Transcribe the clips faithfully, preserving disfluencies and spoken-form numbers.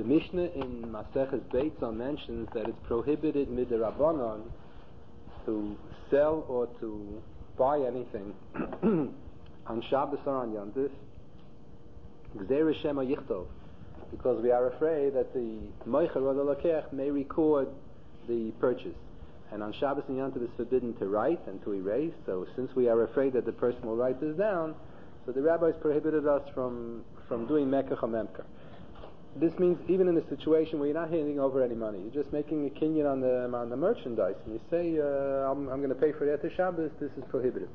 Mishnah in Maseches Beitzah mentions that it's prohibited midrabanan to sell or to buy anything on Shabbos or on Yom Tov, Gzeira Shema Yichtov, because we are afraid that the Moicher or the Lokech may record the purchase. And on Shabbos and Yom Tov it's forbidden to write and to erase, so since we are afraid that the person will write this down, so the rabbis prohibited us from, from doing Mekach or Memkar. This means even in a situation where you're not handing over any money, you're just making a kinyan on the on the merchandise, and you say, uh, I'm, I'm going to pay for it after Shabbos, this is prohibited.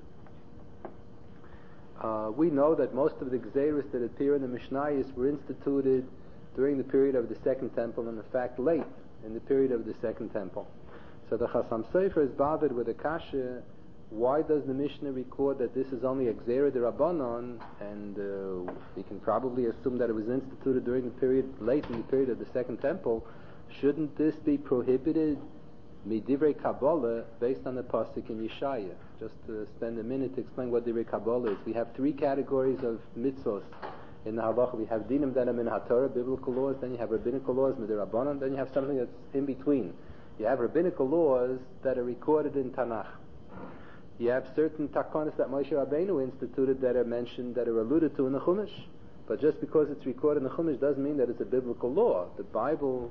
Uh, we know that most of the Gzeiros that appear in the Mishnayos were instituted during the period of the Second Temple, and in fact late in the period of the Second Temple. So the Chasam Sofer is bothered with a kasha. Why does the Mishnah record that this is only a Gzeira D'Rabbanan, and uh, we can probably assume that it was instituted during the period, late in the period of the Second Temple? Shouldn't this be prohibited midivrei Kabbalah based on the pasuk in Yeshaya? Just to spend a minute to explain what divrei Kabbalah is. We have three categories of mitzvos in the halacha. We have dinim that are min haTorah, biblical laws, then you have rabbinical laws, midirabbanan, then you have something that's in between. You have rabbinical laws that are recorded in Tanakh. You have certain takonis that Moshe Rabbeinu instituted that are mentioned, that are alluded to in the Chumash. But just because it's recorded in the Chumash doesn't mean that it's a biblical law. The Bible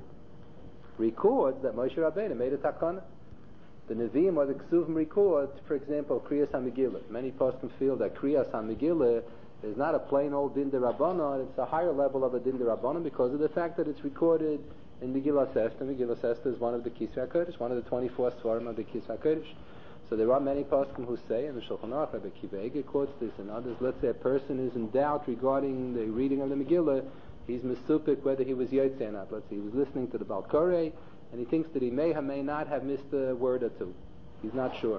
records that Moshe Rabbeinu made a takana. The Nevi'im or the Ksuvim record, for example, Kriyas HaMegillah. Many poskim feel that Kriyas HaMegillah is not a plain old Din D'Rabbanan, it's a higher level of a Din D'Rabbanan because of the fact that it's recorded in Megillah Esther. Megillah Esther is one of the Kisvei HaKodesh, one of the twenty-four Svarim of the Kisvei HaKodesh. So there are many poskim who say, and the Shulchan Aruch, Rabbi Akiva Eiger quotes this, and others, let's say a person is in doubt regarding the reading of the Megillah, he's mesupik whether he was Yotzei or not. Let's say he was listening to the Baal Koreh, and he thinks that he may or may not have missed a word or two. He's not sure.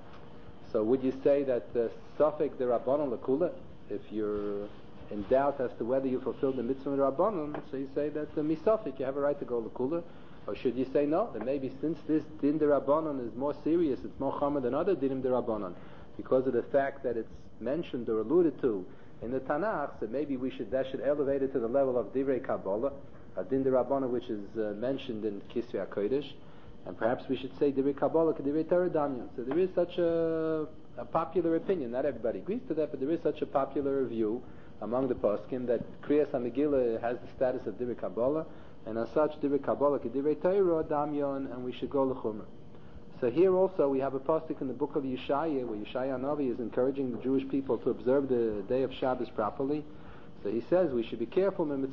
So would you say that uh, Safek the Rabbanon L'Kula, if you're in doubt as to whether you fulfilled the mitzvah of the Rabbanon, so you say that uh, Misafik, you have a right to go L'Kula? Or should you say no, that maybe since this Din D'Rabbanan is more serious, it's more Chama than other Dinim D'Rabbanan, because of the fact that it's mentioned or alluded to in the Tanakh, so maybe we should that should elevate it to the level of Divrei Kabbalah, a Din D'Rabbanan which is uh, mentioned in Kisvei HaKodesh, and perhaps we should say Divrei Kabbalah Divrei Torah Damyan. So there is such a, a popular opinion, not everybody agrees to that, but there is such a popular view among the poskim that Kriyas HaMegillah has the status of Divrei Kabbalah, and as such, Divrei Kabbalah, Divrei Torah, Damyon, and we should go l'chumrah. So here also we have a pasuk in the book of Yeshaya, where Yeshaya Navi is encouraging the Jewish people to observe the day of Shabbos properly. So he says we should be careful, the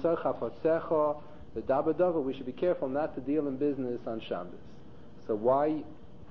dabadav, we should be careful not to deal in business on Shabbos. So why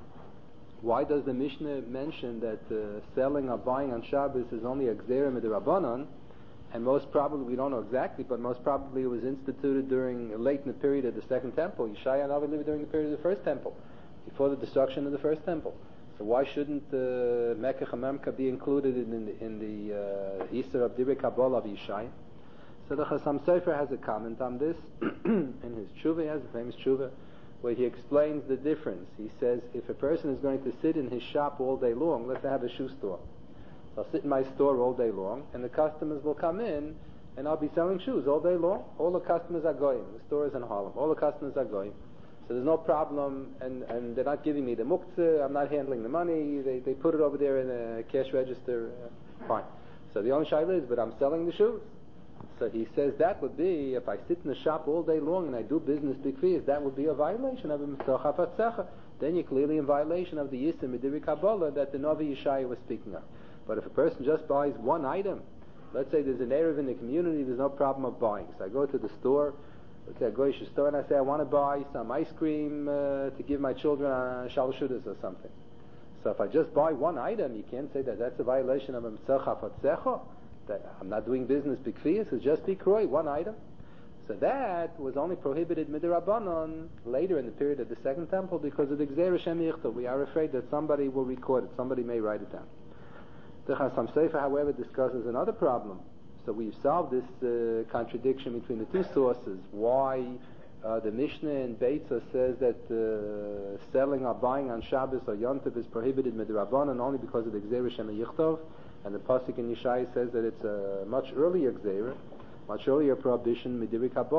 why does the Mishnah mention that uh, selling or buying on Shabbos is only a gzeira midrabanan? And most probably, we don't know exactly, but most probably it was instituted during late in the period of the Second Temple. Yeshaya Navi lived during the period of the First Temple, before the destruction of the First Temple. So why shouldn't uh, Mekach and Memkah be included in the, in the uh, Isser of Divrei Kabbalah of Yeshaya? So the Chasam Sofer has a comment on this in his tshuva. He has a famous tshuva where he explains the difference. He says if a person is going to sit in his shop all day long, let's say I have a shoe store. I'll sit in my store all day long, and the customers will come in, and I'll be selling shoes all day long. All the customers are going. The store is in Harlem. All the customers are going. So there's no problem, and, and they're not giving me the muktzah. I'm not handling the money. They they put it over there in a cash register. Uh, fine. So the only shaila is, but I'm selling the shoes. So he says that would be, if I sit in the shop all day long and I do business b'kfiyas, that would be a violation of a mitzvah fatzecha. Then you're clearly in violation of the Yisr Midiri Kabbalah that the Navi Yeshaya was speaking of. But if a person just buys one item, let's say there's an Erev in the community, there's no problem of buying. So I go to the store, let's say I go to the store and I say I want to buy some ice cream uh, to give my children on Shalshudas or something. So if I just buy one item, you can't say that that's a violation of a Mitzvah Fatzecha, that I'm not doing business b'kfiyas, it's just b'kroi, one item. So that was only prohibited midrabanan later in the period of the Second Temple because of the Gzeira Shem Yichtav. We are afraid that somebody will record it, somebody may write it down. The Chasam Sofer, however, discusses another problem. So we've solved this uh, contradiction between the two sources. Why uh, the Mishnah in Beitzah says that uh, selling or buying on Shabbos or Yom Tov is prohibited midrabanan only because of the Gzeira Shem Yichtav, and the pasuk in Yeshaya says that it's a much earlier Gzeira, much earlier prohibition, Midiri Kabbalah.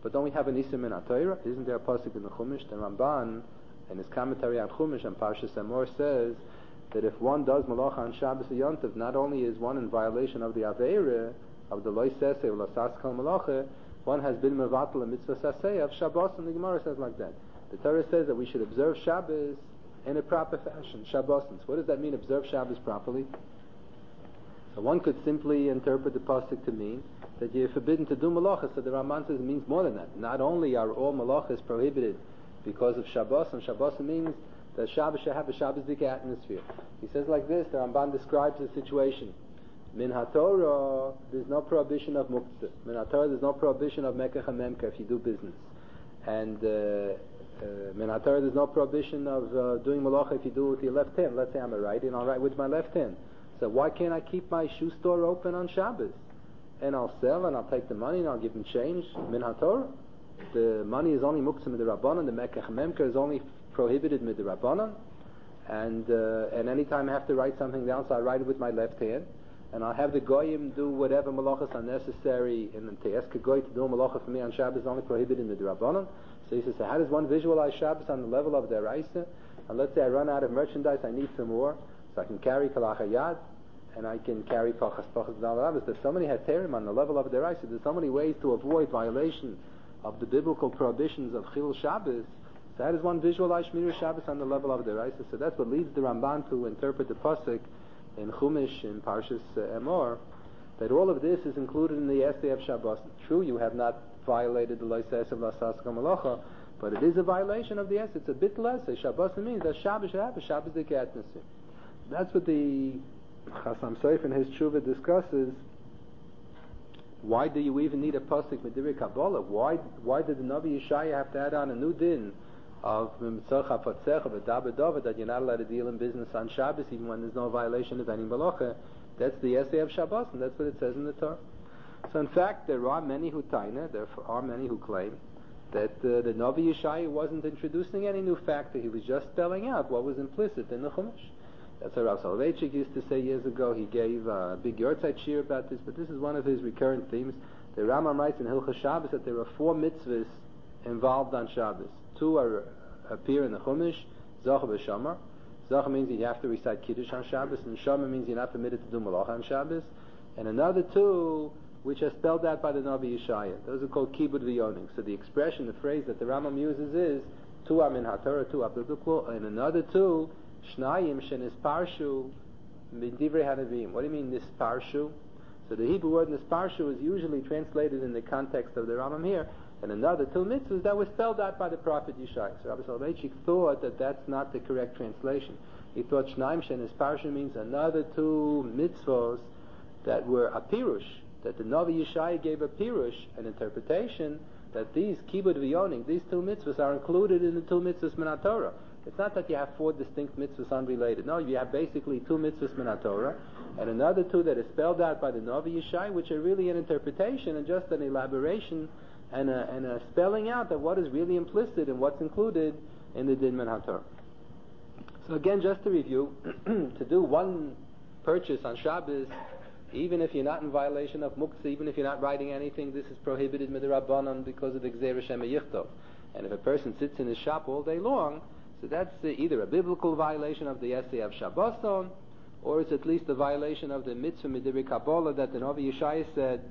But don't we have an Isur min HaTorah? Isn't there a pasuk in the Chumash? The Ramban, in his commentary on Chumash and Parshas Emor, says that if one does malacha on Shabbos or Yom Tov, not only is one in violation of the Aveira, of the Lo Sesei or Lasas Kol Malacha, one has been mevatel a mitzvah sasei of Shabbos, and the Gemara says like that. The Torah says that we should observe Shabbos in a proper fashion, Shabbosins. What does that mean, observe Shabbos properly? So one could simply interpret the pasuk to mean that you're forbidden to do malacha. So the Ramban says it means more than that. Not only are all malachas prohibited because of Shabbos, and Shabbos means that Shabbos should have a Shabbos-dik atmosphere. He says like this, the Ramban describes the situation. Min HaTorah, there's no prohibition of muktzah. Min HaTorah, there's no prohibition of mekach and memka if you do business. And uh, uh, Min HaTorah, there's no prohibition of uh, doing malacha if you do it with your left hand. Let's say I'm a righty and I'll write with my left hand. So why can't I keep my shoe store open on Shabbos? And I'll sell and I'll take the money and I'll give them change. Min HaTorah. The money is only muktzah midrabanan. The mekach and memka is only prohibited midrabanan. And uh, and anytime I have to write something down, so I write it with my left hand. And I'll have the goyim do whatever malachas are necessary, and to ask a goy to do a malacha for me on Shabbos is only prohibited in the Rabbanon. So he says, so how does one visualize Shabbos on the level of their Raisa? And let's say I run out of merchandise, I need some more, so I can carry kalachayad, and I can carry pachas pachas dalalavas. There's so many heterim on the level of their Raisa. There's so many ways to avoid violation of the biblical prohibitions of Chil Shabbos. So how does one visualize Shmir Shabbos on the level of their Raisa? So that's what leads the Ramban to interpret the pasuk in Chumash, in Parshas uh, Emor, that all of this is included in the essay of Shabbos. True, you have not violated the Loises of Lasas Malacha, but it is a violation of the essay. It's a bit less. Shabbos means that Shabbos should have a Shabbos-dik atmosphere. That's what the Chasam Sofer in his Tshuva discusses. Why do you even need a pasuk Medivri Kabbalah? Why why did the Navi Yeshaya have to add on a new din of that you're not allowed to deal in business on Shabbos even when there's no violation of any malacha? That's the essay of Shabbos, and that's what it says in the Torah. So in fact, there are many who taina, there are many who claim that uh, the Navi Yeshaya wasn't introducing any new factor, he was just spelling out what was implicit in the Chumash. That's what Rav Soloveitchik used to say years ago. He gave a big Yortzeit shir about this, but this is one of his recurrent themes. The Rambam writes in Hilchos Shabbos that there are four mitzvahs involved on Shabbos. Two are, appear in the Chumash, Zocha v'Shamar. Zocha means you have to recite Kiddush on Shabbos, and Shamar means you're not permitted to do Malacha on Shabbos. And another two, which are spelled out by the Navi Yeshaya. Those are called Kibud v'Yonim. So the expression, the phrase that the Rambam uses is, two are min HaTorah, two are biblical, and another two, Shnayim shenisparshu min divrei hanavim. What do you mean nisparshu? So the Hebrew word nisparshu is usually translated in the context of the Rambam here, and another two mitzvahs that were spelled out by the prophet Yeshaya. So Rabbi Soloveitchik thought that that's not the correct translation. He thought Shnayim shenisparshu means another two mitzvahs that were a pirush, that the Navi Yeshaya gave a pirush, an interpretation, that these kibud v'yonim, these two mitzvahs are included in the two mitzvahs min HaTorah. It's not that you have four distinct mitzvahs unrelated. No, you have basically two mitzvahs min HaTorah, and another two that is spelled out by the Navi Yeshaya, which are really an interpretation and just an elaboration and a, and a spelling out of what is really implicit and what's included in the din min HaTorah. So again, just to review, to do one purchase on Shabbos, even if you're not in violation of muktzah, even if you're not writing anything, this is prohibited midrabanan because of the Gzeira Shema Yichtov. And if a person sits in his shop all day long, so that's uh, either a biblical violation of the essay of Shabboson, or it's at least a violation of the mitzvah midivri Kabbalah that the Navi Yeshaya said,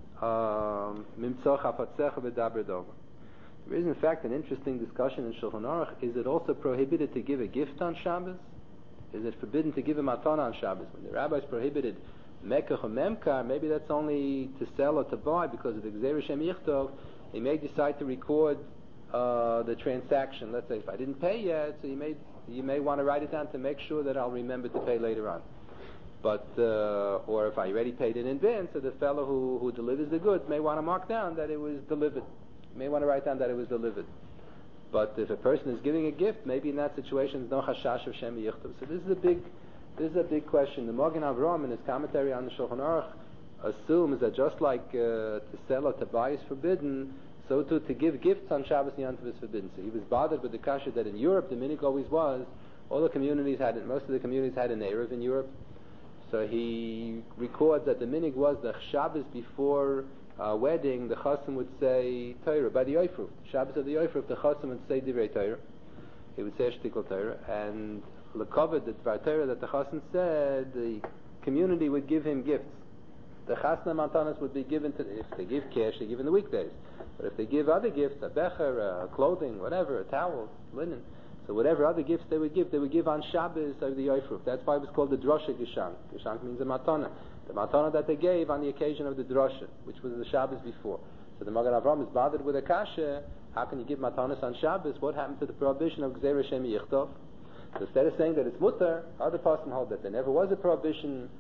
Mimtzor chafatzecha v'daber dova. There is in fact an interesting discussion in Shulchan Aruch. Is it also prohibited to give a gift on Shabbos? Is it forbidden to give a matana on Shabbos? When the rabbis prohibited mekach or memkar, maybe that's only to sell or to buy because of the Gzeira Shem Yichtov. He may decide to record uh, the transaction. Let's say if I didn't pay yet, so you may you may want to write it down to make sure that I'll remember to pay later on. But uh, or if I already paid in advance, so the fellow who, who delivers the goods may want to mark down that it was delivered. May want to write down that it was delivered. But if a person is giving a gift, maybe in that situation there's no chashash of Shem Yichtov. So this is a big This is a big question. The Magen Avraham in his commentary on the Shulchan Aruch assumes that just like uh, to sell or to buy is forbidden, so too to give gifts on Shabbos and Yom Tov is forbidden. So he was bothered with the kasha that in Europe the minhag always was, all the communities had it, most of the communities had an Erev in Europe. So he records that the minhag was the Shabbos before uh, wedding, the chassan would say Torah by the Oifruf. Shabbos of the Oifruf, the chassan would say Divrei Torah. He would say Shtikol Torah, and lekavod the Dvar Torah that the chassan said, the community would give him gifts. The chasna matanas would be given to, if they give cash, they give in the weekdays. But if they give other gifts, a becher, a clothing, whatever, a towel, linen, so whatever other gifts they would give, they would give on Shabbos of the Oifruf. That's why it was called the Drosha Geshank. Geshank means a matana. The matana that they gave on the occasion of the Drosha, which was the Shabbos before. So the Magen Avraham is bothered with a kasha. How can you give matanas on Shabbos? What happened to the prohibition of Gzeir Hashem Yichtov? So instead of saying that it's mutter, other person hold that there never was a prohibition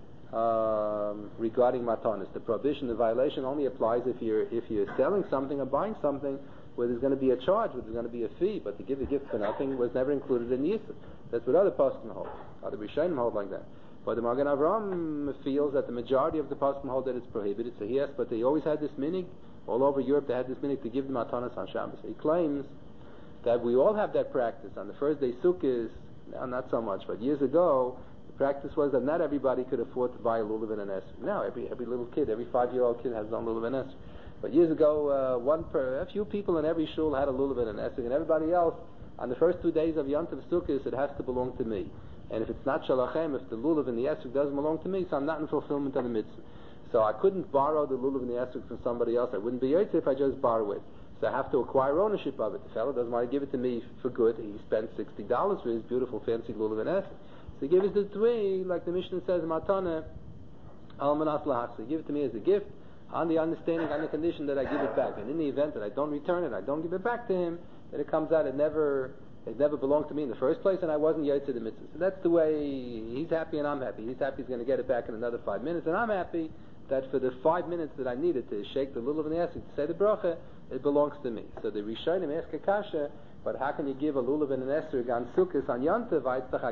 um, regarding matanas. The prohibition, the violation only applies if you're if you're selling something or buying something where there's going to be a charge, where there's going to be a fee, but to give a gift for nothing was never included in the Yisr. That's what other Poskim hold. Other Rishonim hold like that. But the Magen Avraham feels that the majority of the Poskim hold that it's prohibited. So he asks, but they always had this minig, all over Europe they had this minig to give the matanas on Shabbos. He claims that we all have that practice. On the first day Sukkot, now not so much, but years ago, the practice was that not everybody could afford to buy a lulav and an esrog. Now every every little kid, every five-year-old kid has his own lulav and esrog. But years ago, uh, one per, a few people in every shul had a lulav and an esrog, and everybody else, on the first two days of Yom Tov Sukkot, it has to belong to me. And if it's not shalachem, if the lulav and the esrog doesn't belong to me, so I'm not in fulfillment of the mitzvah. So I couldn't borrow the lulav and the esrog from somebody else. I wouldn't be yotze if I just borrow it. So I have to acquire ownership of it. The fellow doesn't want to give it to me for good. He spent sixty dollars for his beautiful, fancy lulav and esrog. So he gives it to me, like the Mishnah says, matana al manas lahach. So he gives it to me as a gift, on the understanding, on the condition that I give it back. And in the event that I don't return it, I don't give it back to him, then it comes out it never it never belonged to me in the first place, and I wasn't yotze the mitzvah. So that's the way he's happy and I'm happy. He's happy he's going to get it back in another five minutes, and I'm happy that for the five minutes that I needed to shake the lulav and the esrog to say the bracha, it belongs to me. So the Rishonim ask a kasha, but how can you give a lulav and an esrog on Sukkot on Yontav?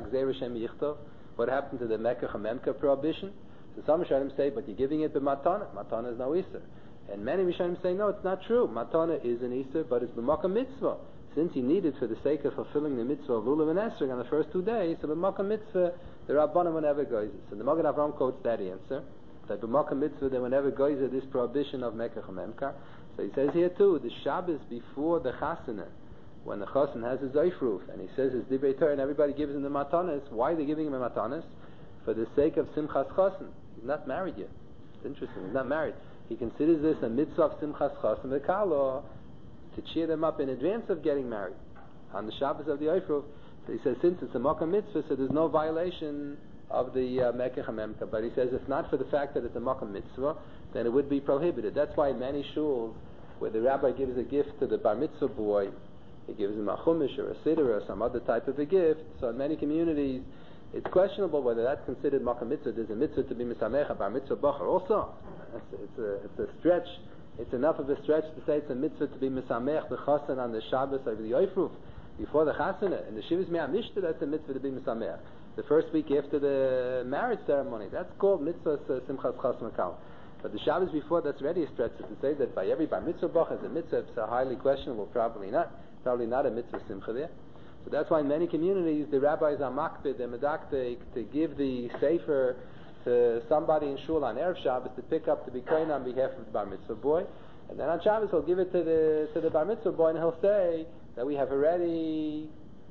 What happened to the Mekach and Memka prohibition? So some Rishonim say, but you're giving it to matana. Matana is no Isser. And many Rishonim say, no, it's not true. Matana is an Isser, but it's b'makam mitzvah. Since he needed for the sake of fulfilling the mitzvah of lulav and esrog on the first two days, so b'makam mitzvah, the Rabbanim will never goes it. So the Magen Avraham quotes that answer, that b'makam mitzvah, they will never goes it, this prohibition of Mekach and Memka. So he says here too, the Shabbos before the Chasana, when the Chassan has his Oifruf, and he says his Divrei Torah, and everybody gives him the Matanas. Why are they giving him a Matanas? For the sake of Simchas Chassan. He's not married yet. It's interesting, he's not married. He considers this a mitzvah of Simchas Chassan V'Kalo, to cheer them up in advance of getting married, on the Shabbos of the Oifruf. So he says, since it's a Makkah mitzvah, so there's no violation of the uh, Mekach and Memka. But he says, if not for the fact that it's a Makkah mitzvah, then it would be prohibited. That's why in many shuls, where the rabbi gives a gift to the bar mitzvah boy, he gives him a chumash or a siddur or some other type of a gift. So in many communities, it's questionable whether that's considered makkah mitzvah. There's a mitzvah to be misamech, a bar mitzvah bacher also. It's, it's, a, it's a stretch. It's enough of a stretch to say it's a mitzvah to be misamech the chassan on the Shabbos of the Oifruf before the chasana. In the Shivas Me'ah Mishta, that's a mitzvah to be misamech. The first week after the marriage ceremony, that's called mitzvah simchas chas makal. But the Shabbos before, that's already a stretch to say that by every bar mitzvah bach is a mitzvah. It's a highly questionable, probably not. Probably not a mitzvah simcha there. So that's why in many communities the rabbis are makpid, they're medaktik, to give the sefer to somebody in shul on Erev Shabbos to pick up to be kohen on behalf of the bar mitzvah boy. And then on Shabbos he'll give it to the to the bar mitzvah boy and he'll say that we have already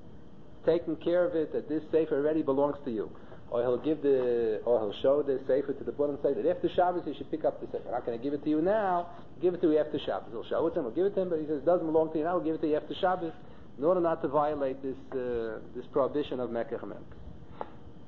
taken care of it, that this sefer already belongs to you. Or he'll give the, or he'll show the sefer to the boy and say that after Shabbos you should pick up the sefer. I'm not going to give it to you now. Give it to you after Shabbos. He'll show it to him. He'll give it to him, but he says it doesn't belong to you now. We'll give it to you after Shabbos, in order not to violate this uh, this prohibition of Mekach and Memka.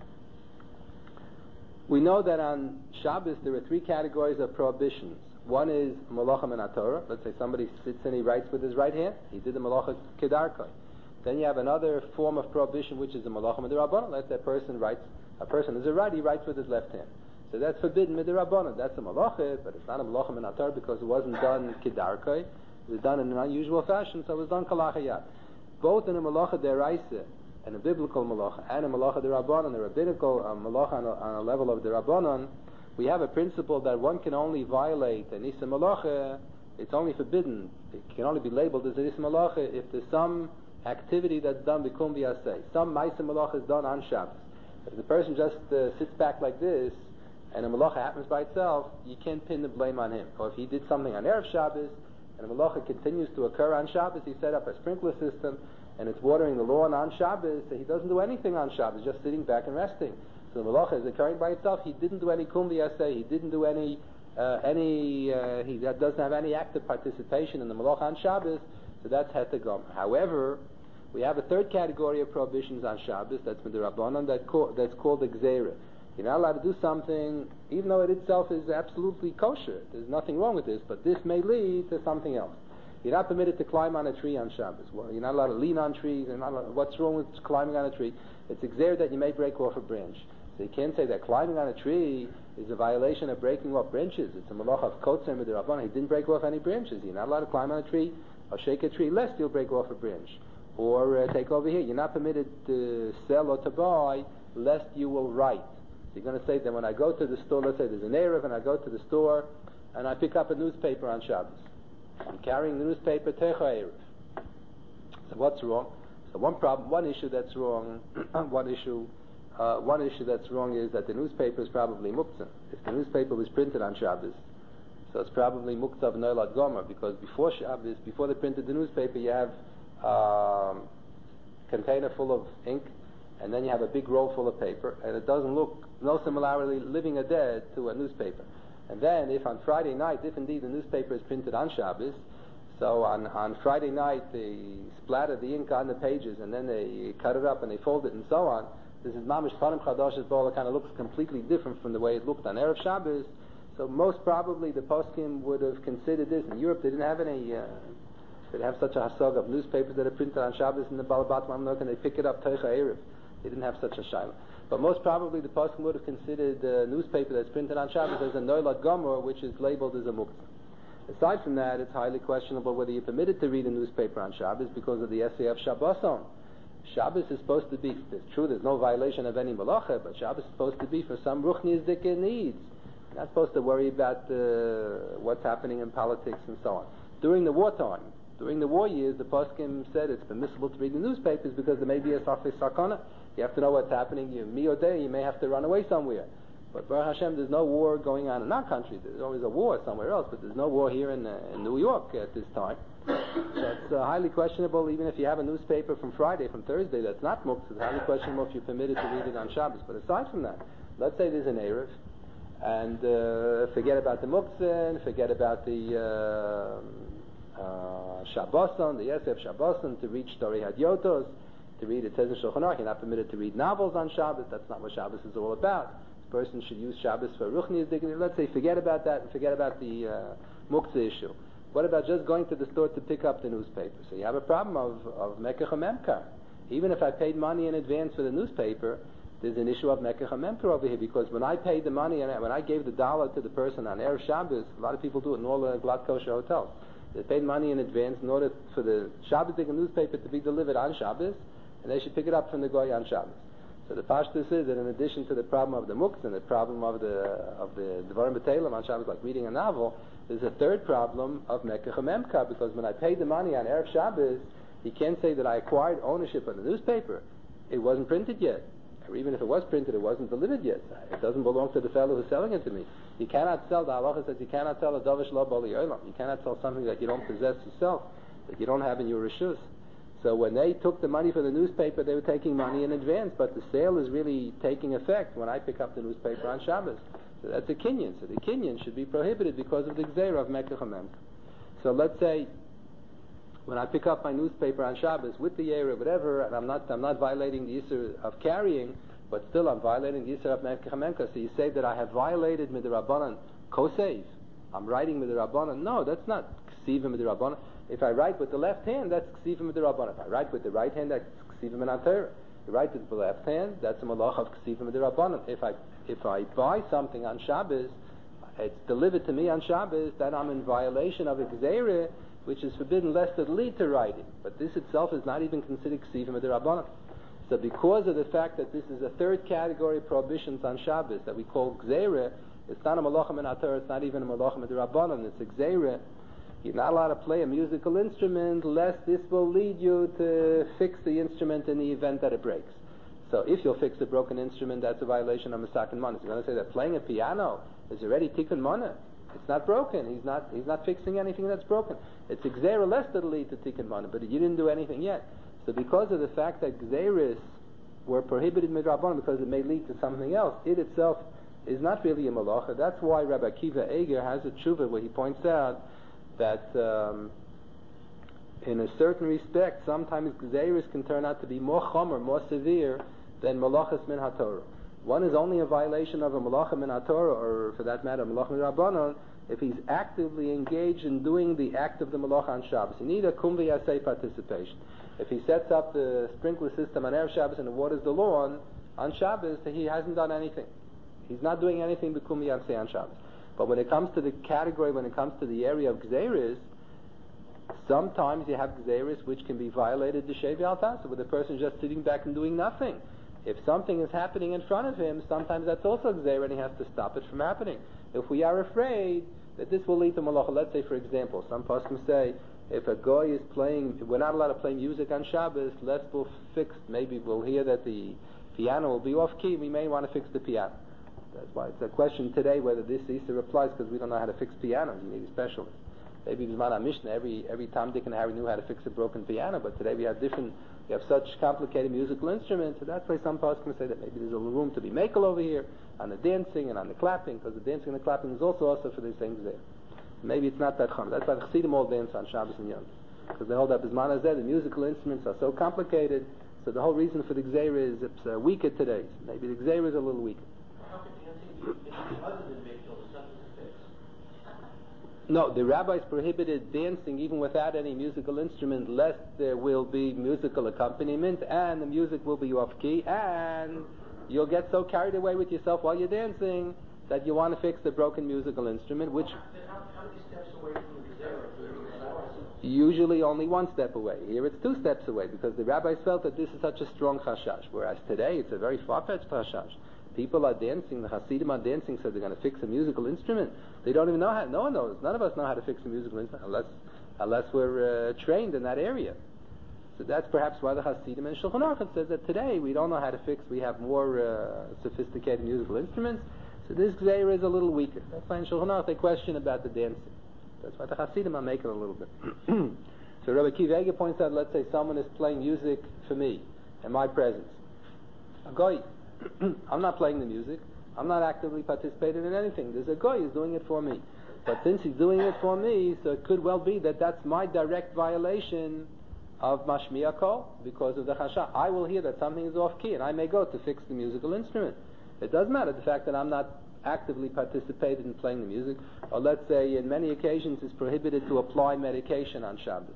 We know that on Shabbos there are three categories of prohibitions. One is malacha min haTorah. Let's say somebody sits and he writes with his right hand. He did the malacha kedarkoi. Then you have another form of prohibition, which is the malacha midrabanan. Let that person writes. A person is a right, he writes with his left hand. So that's forbidden midrabanan. That's a malacha, but it's not a malacha min haTorah because it wasn't done kedarkoi. It was done in an unusual fashion, so it was done kalachayat. Both in a malacha deraisa, and a biblical malacha, and a malacha derabanan, a rabbinical uh, malacha on a, on a level of derabanan, we have a principle that one can only violate an isa malacha. It's only forbidden. It can only be labeled as an isa malacha if there's some activity that's done bikum v'yaseh. Some ma'isa malacha is done on Shabbos. If the person just uh, sits back like this, and a malacha happens by itself, you can't pin the blame on him. Or if he did something on Erev Shabbos, and a malacha continues to occur on Shabbos, he set up a sprinkler system, and it's watering the lawn on Shabbos, so he doesn't do anything on Shabbos, just sitting back and resting. So the malacha is occurring by itself. He didn't do any kum v'yaseh, he didn't do any, uh, any, uh, he doesn't have any active participation in the malacha on Shabbos, so that's heter gomer. However, we have a third category of prohibitions on Shabbos, that's midrabanan, that call, that's called the gzeira. You're not allowed to do something, even though it itself is absolutely kosher. There's nothing wrong with this, but this may lead to something else. You're not permitted to climb on a tree on Shabbos. Well, you're not allowed to lean on trees. You're not allowed, what's wrong with climbing on a tree? It's a gzeira that you may break off a branch. So you can't say that climbing on a tree is a violation of breaking off branches. It's a malach of kotzer midrabanan. He didn't break off any branches. You're not allowed to climb on a tree or shake a tree, lest you'll break off a branch. Or uh, take over here. You're not permitted to sell or to buy, lest you will write. So you're going to say that when I go to the store, let's say there's an Erev, and I go to the store, and I pick up a newspaper on Shabbos. I'm carrying the newspaper Techa Erev. So what's wrong? So one problem, one issue that's wrong, one issue, uh, one issue that's wrong is that the newspaper is probably muktzah. If the newspaper was printed on Shabbos, so it's probably muktzah of Noilad Gomer, because before Shabbos, before they printed the newspaper, you have Um, container full of ink, and then you have a big roll full of paper, and it doesn't look no similarly living or dead to a newspaper. And then if on Friday night, if indeed the newspaper is printed on Shabbos, so on, on Friday night they splatter the ink on the pages, and then they cut it up and they fold it and so on, this is mamish panim chadash's ball. It kind of looks completely different from the way it looked on Erev Shabbos. So most probably the poskim would have considered this. In Europe they didn't have any uh, They have such a hasog of newspapers that are printed on Shabbos in the Balabat Mamlok, and they pick it up Teicha Erev. They didn't have such a shaila. But most probably the Pasuk would have considered a newspaper that's printed on Shabbos as a Noilad Gomer, which is labeled as a muktzah. Aside from that, it's highly questionable whether you're permitted to read a newspaper on Shabbos because of the essay of Shabboson. Shabbos is supposed to be, it's true there's no violation of any malacha, but Shabbos is supposed to be for some ruchni zikr needs. You're not supposed to worry about uh, what's happening in politics and so on. During the wartime, During the war years, the poskim said it's permissible to read the newspapers because there may be a safis sakana. You have to know what's happening. You mi or day, you may have to run away somewhere. But Baruch Hashem, there's no war going on in our country. There's always a war somewhere else, but there's no war here in, uh, in New York at this time. So it's uh, highly questionable, even if you have a newspaper from Friday, from Thursday, that's not muktzah. It's highly questionable if you're permitted to read it on Shabbos. But aside from that, let's say there's an Erev, and uh, forget about the muktzah, forget about the Uh, Uh, Shabboson, the Yosef Shabboson, to read Shtori Hadyotos, to read, it says in Shulchan Aruch, you're not permitted to read novels on Shabbos. That's not what Shabbos is all about. This person should use Shabbos for Ruchni's dignity. Let's say forget about that and forget about the uh, muktzah issue. What about just going to the store to pick up the newspaper? So you have a problem of, of Mekach HaMemkar. Even if I paid money in advance for the newspaper, there's an issue of Mekach HaMemkar over here, because when I paid the money and when I gave the dollar to the person on Erev Shabbos, a lot of people do it in all the Glad Kosher hotels. They paid money in advance in order for the Shabbos newspaper to be delivered on Shabbos, and they should pick it up from the Goy on Shabbos. So the pashtus is that in addition to the problem of the muktzah and the problem of the of the Dvarim B'Teilim on Shabbos, like reading a novel, there's a third problem of Mekach HaMemkar, because when I paid the money on Erev Shabbos, he can't say that I acquired ownership of the newspaper. It wasn't printed yet. Or even if it was printed, it wasn't delivered yet. It doesn't belong to the fellow who's selling it to me. You cannot sell, the halacha says you cannot sell a davish lo bali olam. You cannot sell something that you don't possess yourself, that you don't have in your rishus. So when they took the money for the newspaper, they were taking money in advance, but the sale is really taking effect when I pick up the newspaper on Shabbos. So that's a kinyan. So the kinyan should be prohibited because of the gzeira of Mekach HaMemkar. So let's say when I pick up my newspaper on Shabbos with the Year or whatever, and I'm not I'm not violating the Yisur of carrying, but still I'm violating the Yisur of Mekach HaMemkar. So you say that I have violated Midrabanan Kosev. I'm writing Midrabanan. No, that's not Ksivim Midrabanan. If I write with the left hand, that's Ksivim Midrabanan. If I write with the right hand, that's Ksivim Midrabanan. You write with the left hand, that's a malach of Ksivim Midrabanan. If I if I buy something on Shabbos, it's delivered to me on Shabbos, then I'm in violation of a Gzeirah, which is forbidden lest it lead to writing. But this itself is not even considered Ksivim Midrabanan. So because of the fact that this is a third category of prohibitions on Shabbos that we call Gzeirah, it's not a malach min haTorah, it's not even a malach midrabanan, it's a Gzeirah. You're not allowed to play a musical instrument lest this will lead you to fix the instrument in the event that it breaks. So if you'll fix a broken instrument, that's a violation of Masakin Mana. So you're going to say that playing a piano is already Tikkun Mana. It's not broken. He's not He's not fixing anything that's broken. It's a Gzeira less that'll lead to Tikkun Mana, but you didn't do anything yet. So because of the fact that Gzeiris were prohibited midrabanan because it may lead to something else, it itself is not really a malacha. That's why Rabbi Akiva Eger has a tshuva where he points out that um, in a certain respect, sometimes Gzeiris can turn out to be more chomer, more severe than malachas min haTorah. One is only a violation of a malacha min haTorah, or for that matter, a malacha min rabbanon, if he's actively engaged in doing the act of the malacha on Shabbos. You need a kum v'yaseh participation. If he sets up the sprinkler system on Erev Shabbos and waters the lawn on Shabbos, he hasn't done anything. He's not doing anything b'kum v'yaseh on Shabbos. But when it comes to the category, when it comes to the area of Gzeiris, sometimes you have Gzeiris which can be violated the Shevi al Tasa, where the person is just sitting back and doing nothing. If something is happening in front of him, sometimes that's also Gzeira and he has to stop it from happening. If we are afraid that this will lead to malacha, let's say for example, some poskim say, if a guy is playing, we're not allowed to play music on Shabbos, let's be fixed. Maybe we'll hear that the piano will be off key, we may want to fix the piano. That's why it's a question today whether this Easter applies, because we don't know how to fix pianos. You need a specialist. Maybe it was Mana Mishnah, every every Tom, Dick, and Harry knew how to fix a broken piano, but today we have different, we have such complicated musical instruments, so that's why some poskim say that maybe there's a little room to be makel over here on the dancing and on the clapping, because the dancing and the clapping is also also for these things there. Maybe it's not that chum. That's why the Chassidim all dance on Shabbos and Yom, because they hold up as Mana Zeh, the musical instruments are so complicated, so the whole reason for the Gzeira is it's uh, weaker today. So maybe the Gzeira is a little weaker. How could dancing be other than makel is something to fix? No, the rabbis prohibited dancing even without any musical instrument, lest there will be musical accompaniment and the music will be off key, and you'll get so carried away with yourself while you're dancing that you want to fix the broken musical instrument, which Then how, how many steps away from the Gzeira? usually only one step away. Here it's two steps away, because the rabbis felt that this is such a strong chashash, whereas today it's a very far-fetched chashash. People are dancing, the Hasidim are dancing, so they're going to fix a musical instrument. They don't even know how, no one knows, none of us know how to fix a musical instrument unless unless we're uh, trained in that area. So that's perhaps why the Hasidim and Shulchan Aruch says that today we don't know how to fix, we have more uh, sophisticated musical instruments, so this Gzeira is a little weaker. That's why in Shulchan Aruch they question about the dancing. That's why the Hasidim are making a little bit. So Rabbi Akiva Eger points out, let's say someone is playing music for me, in my presence. A guy, I'm not playing the music, I'm not actively participating in anything. There's a guy who's doing it for me. But since he's doing it for me, so it could well be that that's my direct violation of Mashmiya Kol, because of the Chasha. I will hear that something is off key, and I may go to fix the musical instrument. It doesn't matter the fact that I'm not actively participated in playing the music, or let's say in many occasions it's prohibited to apply medication on Shabbos.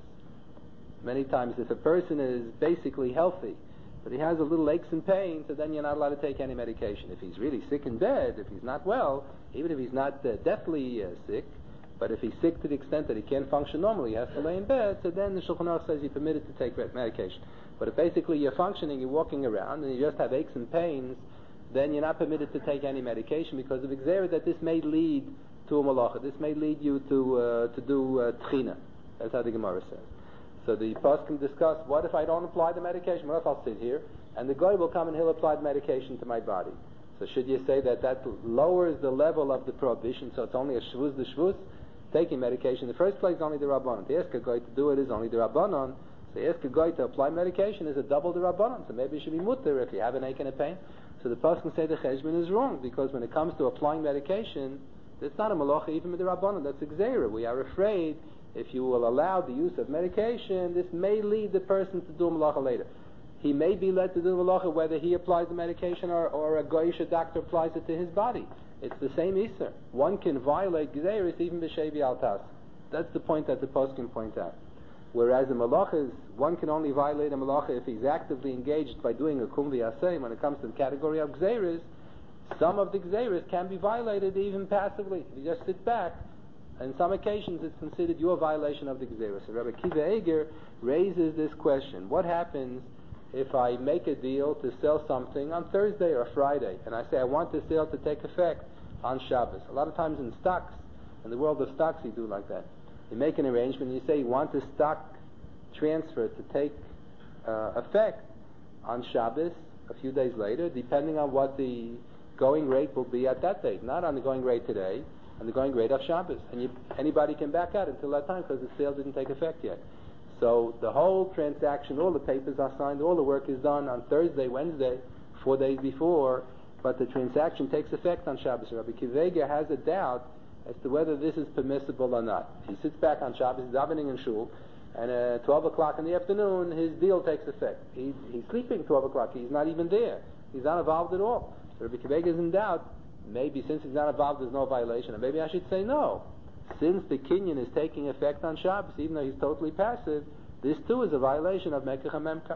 Many times if a person is basically healthy, but he has a little aches and pains, so then you're not allowed to take any medication. If he's really sick in bed, if he's not well, even if he's not uh, deathly uh, sick, but if he's sick to the extent that he can't function normally, he has to lay in bed, so then the Shulchan Aruch says you're permitted to take medication. But if basically you're functioning, you're walking around, and you just have aches and pains, then you're not permitted to take any medication because of Gzeira that this may lead to a malacha. This may lead you to uh, to do uh, tchina. That's how the Gemara says. So the poskim discuss, what if I don't apply the medication? What if I'll sit here and the guy will come and he'll apply the medication to my body? So should you say that that lowers the level of the prohibition, so it's only a shvuz the shvuz? Taking medication in the first place is only the Rabbanon. To ask a guy to do it is only the Rabbanon. So ask a guy to apply medication is a double the Rabbanon. So maybe it should be mutter if you have an ache and a pain. So the poskim say the cheshbon is wrong, because when it comes to applying medication, it's not a malacha even with the Rabbanon. That's a gzeira. We are afraid if you will allow the use of medication, this may lead the person to do a malacha later. He may be led to do a malacha whether he applies the medication or, or a goyish doctor applies it to his body. It's the same Isser. One can violate Gzeiris even b'Shevi al Tas. That's the point that the poskim point out. Whereas the malachas, one can only violate a malacha if he's actively engaged by doing a kum v'yaseh. When it comes to the category of Gzeiris, some of the Gzeiris can be violated even passively. If you just sit back, in some occasions it's considered your violation of the Gzeiris. So Rabbi Akiva Eger raises this question. What happens if I make a deal to sell something on Thursday or Friday, and I say I want this sale to take effect on Shabbos? A lot of times in stocks, in the world of stocks, you do like that. You make an arrangement and you say you want the stock transfer to take uh, effect on Shabbos, a few days later, depending on what the going rate will be at that date, not on the going rate today, on the going rate of Shabbos. And you, anybody can back out until that time because the sale didn't take effect yet. So the whole transaction, all the papers are signed, all the work is done on Thursday, Wednesday, four days before, but the transaction takes effect on Shabbos. Rabbi Akiva Eiger has a doubt as to whether this is permissible or not. He sits back on Shabbos, he's davening in shul, and at twelve o'clock in the afternoon, his deal takes effect. He, he's sleeping twelve o'clock, he's not even there. He's not involved at all. So Rabbi Akiva Eiger is in doubt. Maybe since he's not involved, there's no violation. And maybe I should say no. Since the kinyan is taking effect on Shabbos, even though he's totally passive, this too is a violation of Mekach HaMemka.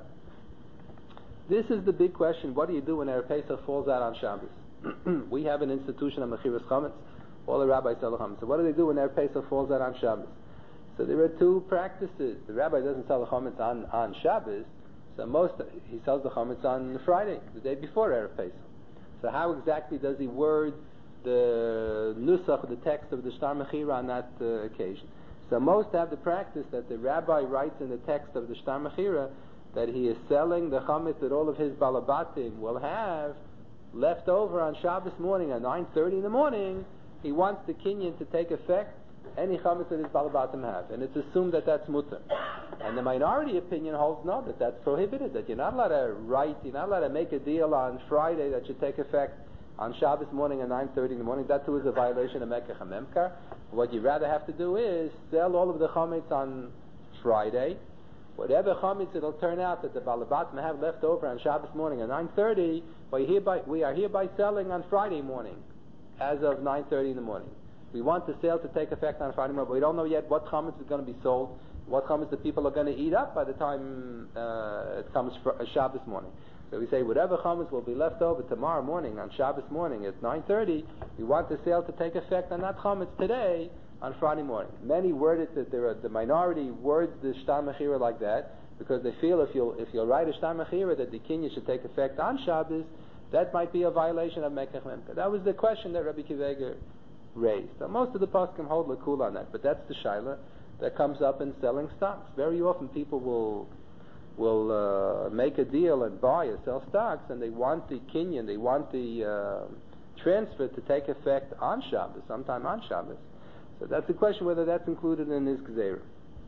This is the big question. What do you do when Erev Pesach falls out on Shabbos? We have an institution of Mechiras Chametz. All the rabbis sell the chametz. So what do they do when Erev Pesach falls out on Shabbos? So there are two practices. The rabbi doesn't sell the chametz on, on Shabbos. So most he sells the chametz on Friday, the day before Erev Pesach. So how exactly does he word the nusach, the text of the Shtar Mechira on that uh, occasion? So most have the practice that the rabbi writes in the text of the Shtar Mechira that he is selling the chametz that all of his balabatim will have left over on Shabbos morning at nine thirty in the morning. He wants the kinyan to take effect, any chametz that his balabatim have. And it's assumed that that's mutter. And the minority opinion holds no, that that's prohibited, that you're not allowed to write, you're not allowed to make a deal on Friday that should take effect on Shabbos morning at nine thirty in the morning. That too is a violation of Mekach HaMemkar. What you rather have to do is sell all of the chametz on Friday. Whatever chametz it'll turn out that the balabatim have left over on Shabbos morning at nine thirty, we hereby, we are hereby selling on Friday morning as of nine thirty in the morning. We want the sale to take effect on Friday morning, but we don't know yet what chametz is going to be sold, what chametz the people are going to eat up by the time uh, it comes for, uh, Shabbos morning. So we say whatever chametz will be left over tomorrow morning on Shabbos morning at nine thirty, we want the sale to take effect on that chametz today on Friday morning. Many word it that there are, the minority words the Shtar Mechira like that because they feel if you'll if you'll write a Shtar Mechira that the kinyan should take effect on Shabbos, that might be a violation of Mekach HaMemka. That was the question that Rabbi Akiva Eiger raised. Now, most of the poskim hold lakul on that, but that's the shaila that comes up in selling stocks. Very often people will will uh, make a deal and buy or sell stocks, and they want the kinyan, they want the uh, transfer to take effect on Shabbos, sometime on Shabbos. So that's the question whether that's included in this gzeira.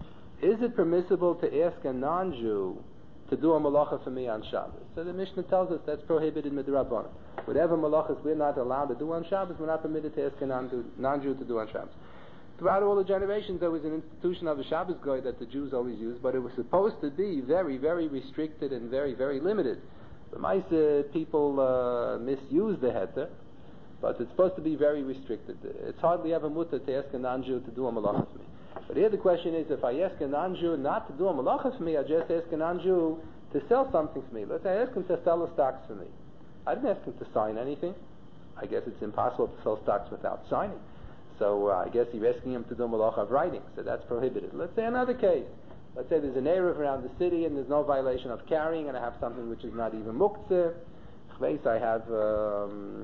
Is it permissible to ask a non-Jew to do a malacha for me on Shabbos? So the Mishnah tells us that's prohibited midrabanan. Whatever malachas we're not allowed to do on Shabbos, we're not permitted to ask a non-Jew to do on Shabbos. Throughout all the generations, there was an institution of a Shabbos guy that the Jews always used, but it was supposed to be very, very restricted and very, very limited. The Maisa people uh, misuse the heter, but it's supposed to be very restricted. It's hardly ever mutter to ask a non-Jew to do a malacha for me. But here the question is, if I ask a non-Jew not to do a malacha for me, I just ask a non-Jew to sell something for me. Let's say I ask him to sell the stocks for me. I didn't ask him to sign anything. I guess it's impossible to sell stocks without signing. So uh, I guess you're asking him to do a malacha of writing, so that's prohibited. Let's say another case. Let's say there's an Erev around the city and there's no violation of carrying, and I have something which is not even muktzeh. I have, um,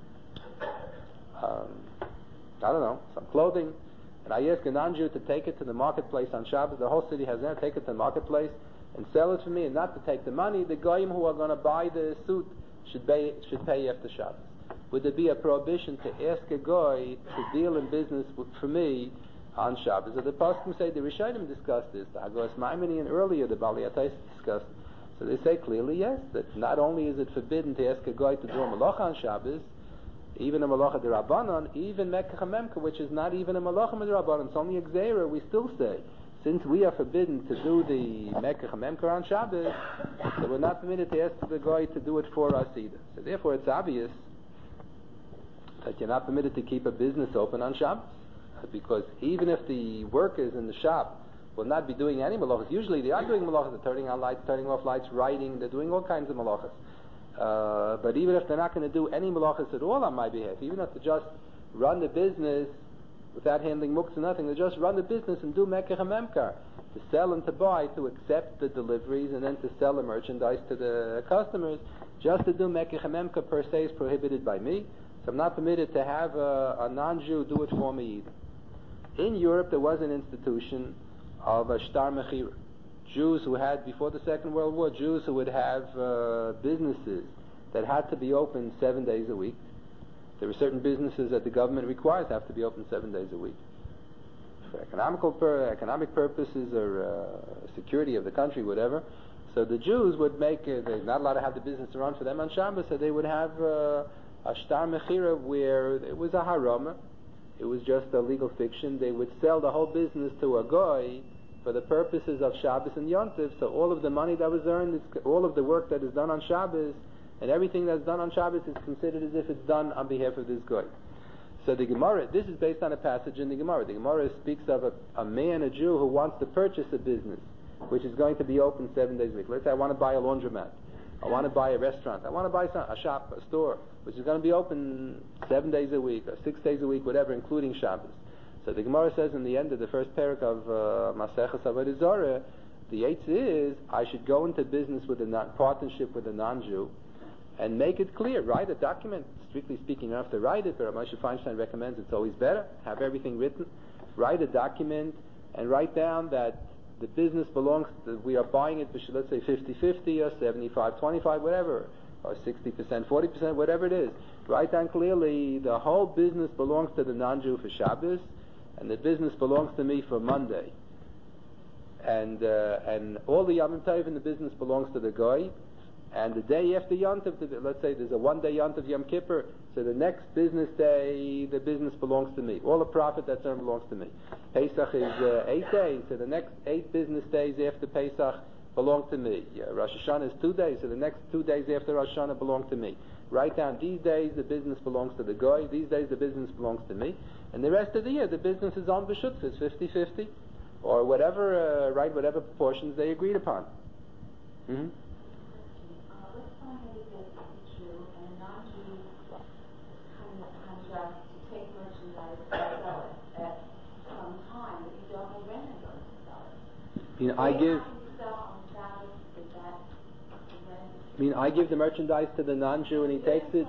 um, I don't know, some clothing, and I ask a non-Jew to take it to the marketplace on Shabbos. The whole city has there, take it to the marketplace and sell it for me, and not to take the money. The goyim who are going to buy the suit should pay, should pay after Shabbos. Would there be a prohibition to ask a goy to deal in business for me on Shabbos? So the poskim say, the Rishonim discussed this, the Hagos Maimoni, and earlier the Bali Atayis discussed. So they say clearly, yes, that not only is it forbidden to ask a goy to do a malacha on Shabbos, even a malacha d'Rabbanan, even Mekach HaMemka, which is not even a malacha d'Rabbanan, it's only a gzeira, we still say, since we are forbidden to do the Mekach HaMemka on Shabbos, so we're not permitted to ask the goy to do it for us either. So therefore it's obvious that you're not permitted to keep a business open on Shabbos, because even if the workers in the shop will not be doing any malachas, usually they are doing malachas, they're turning on lights, turning off lights, writing, they're doing all kinds of malachas. Uh, but even if they're not going to do any malachas at all on my behalf, even if they just run the business without handling muktzah, nothing, they just run the business and do mekach hamemkar, to sell and to buy, to accept the deliveries and then to sell the merchandise to the customers, just to do mekach hamemkar per se is prohibited by me. So I'm not permitted to have a, a non-Jew do it for me either. In Europe there was an institution of a shtar mechira. Jews who had, before the Second World War, Jews who would have uh, businesses that had to be open seven days a week. There were certain businesses that the government requires have to be open seven days a week. For economical pur- economic purposes or uh, security of the country, whatever. So the Jews would make, uh, they're not allowed to have the business to run for them on Shabbos, so they would have uh, a shtar mechira where it was a harama, it was just a legal fiction. They would sell the whole business to a goy for the purposes of Shabbos and Yontif, so all of the money that was earned, all of the work that is done on Shabbos, and everything that's done on Shabbos is considered as if it's done on behalf of this goy. So the Gemara, this is based on a passage in the Gemara. The Gemara speaks of a, a man, a Jew, who wants to purchase a business which is going to be open seven days a week. Let's say I want to buy a laundromat. I want to buy a restaurant. I want to buy some, a shop, a store, which is going to be open seven days a week or six days a week, whatever, including Shabbos. So the Gemara says in the end of the first parak of uh, Maseches Avodah Zarah, the eighth is I should go into business with a non- partnership with a non-Jew and make it clear. Write a document. Strictly speaking, you don't have to write it, but Moshe Feinstein recommends it's always better. Have everything written. Write a document and write down that the business belongs to, we are buying it for, let's say, fifty-fifty or seventy-five twenty-five, whatever, or sixty percent, forty percent, whatever it is. Write down clearly the whole business belongs to the non-Jew for Shabbos, and the business belongs to me for Monday. And uh, and all the Yom Tov in the business belongs to the Goy. And the day after Yom Tov, let's say there's a one-day Yom Tov Yom Kippur, so the next business day, the business belongs to me. All the profit that's earned belongs to me. Pesach is uh, eight days, so the next eight business days after Pesach belong to me. Yeah, Rosh Hashanah is two days, so the next two days after Rosh Hashanah belong to me. Write down, these days the business belongs to the Goy, these days the business belongs to me, and the rest of the year the business is on B'shutz, it's fifty-fifty, or whatever, uh, write whatever proportions they agreed upon. Mm-hmm. Take merchandise and sell it at some time, but you don't know when they're going to sell it. You know, I give. Sell on Sabbath, is that I mean, I give the merchandise to the non-Jew and he takes it.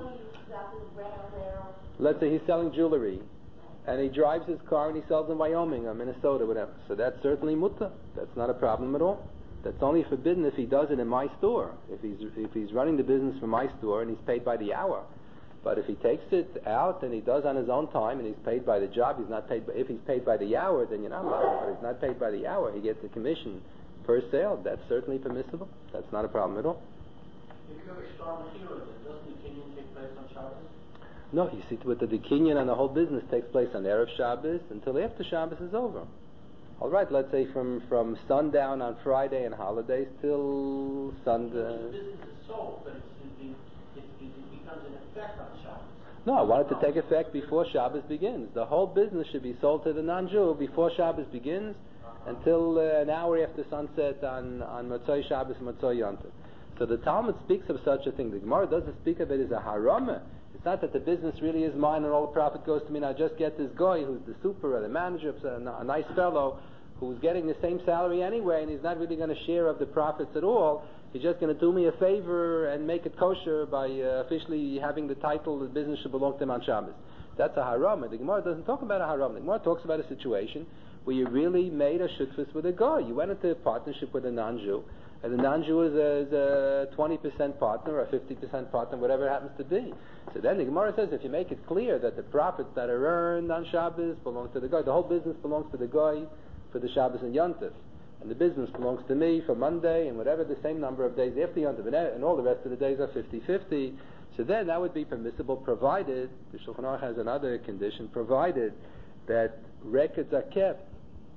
Let's say he's selling jewelry, and he drives his car and he sells in Wyoming or Minnesota, whatever. So that's certainly mutter. That's not a problem at all. That's only forbidden if he does it in my store. If he's if he's running the business for my store and he's paid by the hour. But if he takes it out and he does on his own time and he's paid by the job, he's not paid by, if he's paid by the hour, then you're not allowed. But if he's not paid by the hour, he gets a commission per sale. That's certainly permissible. That's not a problem at all. If you have a star material, then doesn't the kinyan take place on Shabbos? No, you see, with the, the kinyan and the whole business takes place on Erev Shabbos until after Shabbos is over. All right, let's say from, from sundown on Friday and holidays till Sunday. The business is sold, but it's, it, it, it, it becomes an effect on Shabbos. No, I want it to take effect before Shabbos begins. The whole business should be sold to the non-Jew before Shabbos begins uh-huh. until uh, an hour after sunset on, on Motzei Shabbos and Motzei Yom Tov. So the Talmud speaks of such a thing. The Gemara doesn't speak of it as a harama. It's not that the business really is mine and all the profit goes to me and I just get this guy who's the super or the manager, a nice fellow who's getting the same salary anyway and he's not really going to share of the profits at all. He's just going to do me a favor and make it kosher by uh, officially having the title the business should belong to him on Shabbos. That's a harama. The Gemara doesn't talk about a harama. The Gemara talks about a situation where you really made a shutfus with a guy. You went into a partnership with a non-Jew, and the non-Jew is a, is a twenty percent partner or fifty percent partner, whatever it happens to be. So then the Gemara says if you make it clear that the profits that are earned on Shabbos belong to the guy, the whole business belongs to the guy for the Shabbos and Yom Tov, and the business belongs to me for Monday and whatever the same number of days after Yom Tov, and all the rest of the days are fifty-fifty. So then that would be permissible, provided, the Shulchan Aruch has another condition, provided that records are kept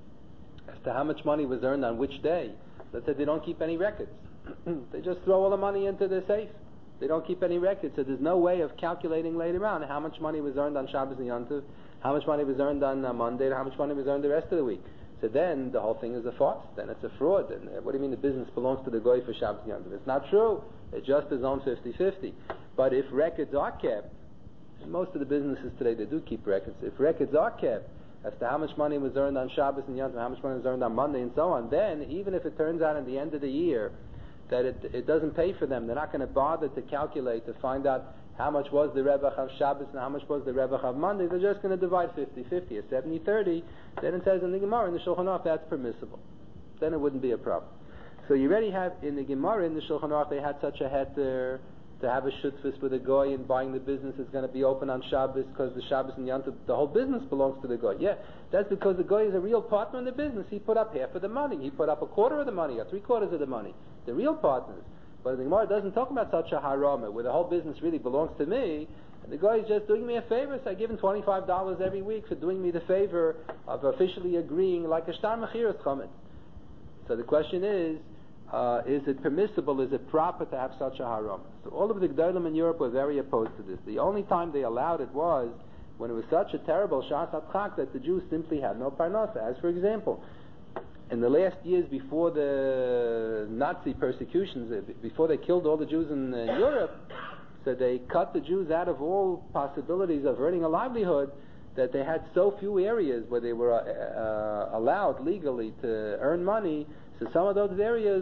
as to how much money was earned on which day. Let's say they don't keep any records. They just throw all the money into the safe. They don't keep any records, so there's no way of calculating later on how much money was earned on Shabbos and Yom Tov, how much money was earned on uh, Monday, and how much money was earned the rest of the week. So then the whole thing is a farce. Then it's a fraud. And uh, what do you mean the business belongs to the goy for Shabbos and Yom Tov? It's not true. It's just his own fifty-fifty. But if records are kept, and most of the businesses today, they do keep records. If records are kept as to how much money was earned on Shabbos and Yom Tov, how much money was earned on Monday, and so on, then even if it turns out at the end of the year that it, it doesn't pay for them, they're not going to bother to calculate to find out how much was the Rebach of Shabbos and how much was the Rebach of Monday. They're just going to divide fifty-fifty or seventy thirty. Then it says in the Gemara, in the Shulchan Aruch, that's permissible. Then it wouldn't be a problem. So you already have, in the Gemara, in the Shulchan Aruch, they had such a heter to have a shutfus with a goy and buying the business is going to be open on Shabbos because the Shabbos and Yom Tov, the whole business belongs to the goy. Yeah, that's because the goy is a real partner in the business. He put up half of the money. He put up a quarter of the money or three quarters of the money. The real partners. But the Gemara doesn't talk about such a harama where the whole business really belongs to me. And the guy is just doing me a favor, so I give him twenty-five dollars every week for doing me the favor of officially agreeing like a shtar mechiras chametz. So the question is, uh, is it permissible, is it proper to have such a harama? So all of the Gdolim in Europe were very opposed to this. The only time they allowed it was when it was such a terrible shas atchak that the Jews simply had no parnasa. As for example, in the last years before the Nazi persecutions, before they killed all the Jews in, in Europe, so they cut the Jews out of all possibilities of earning a livelihood that they had so few areas where they were uh, allowed legally to earn money. So some of those areas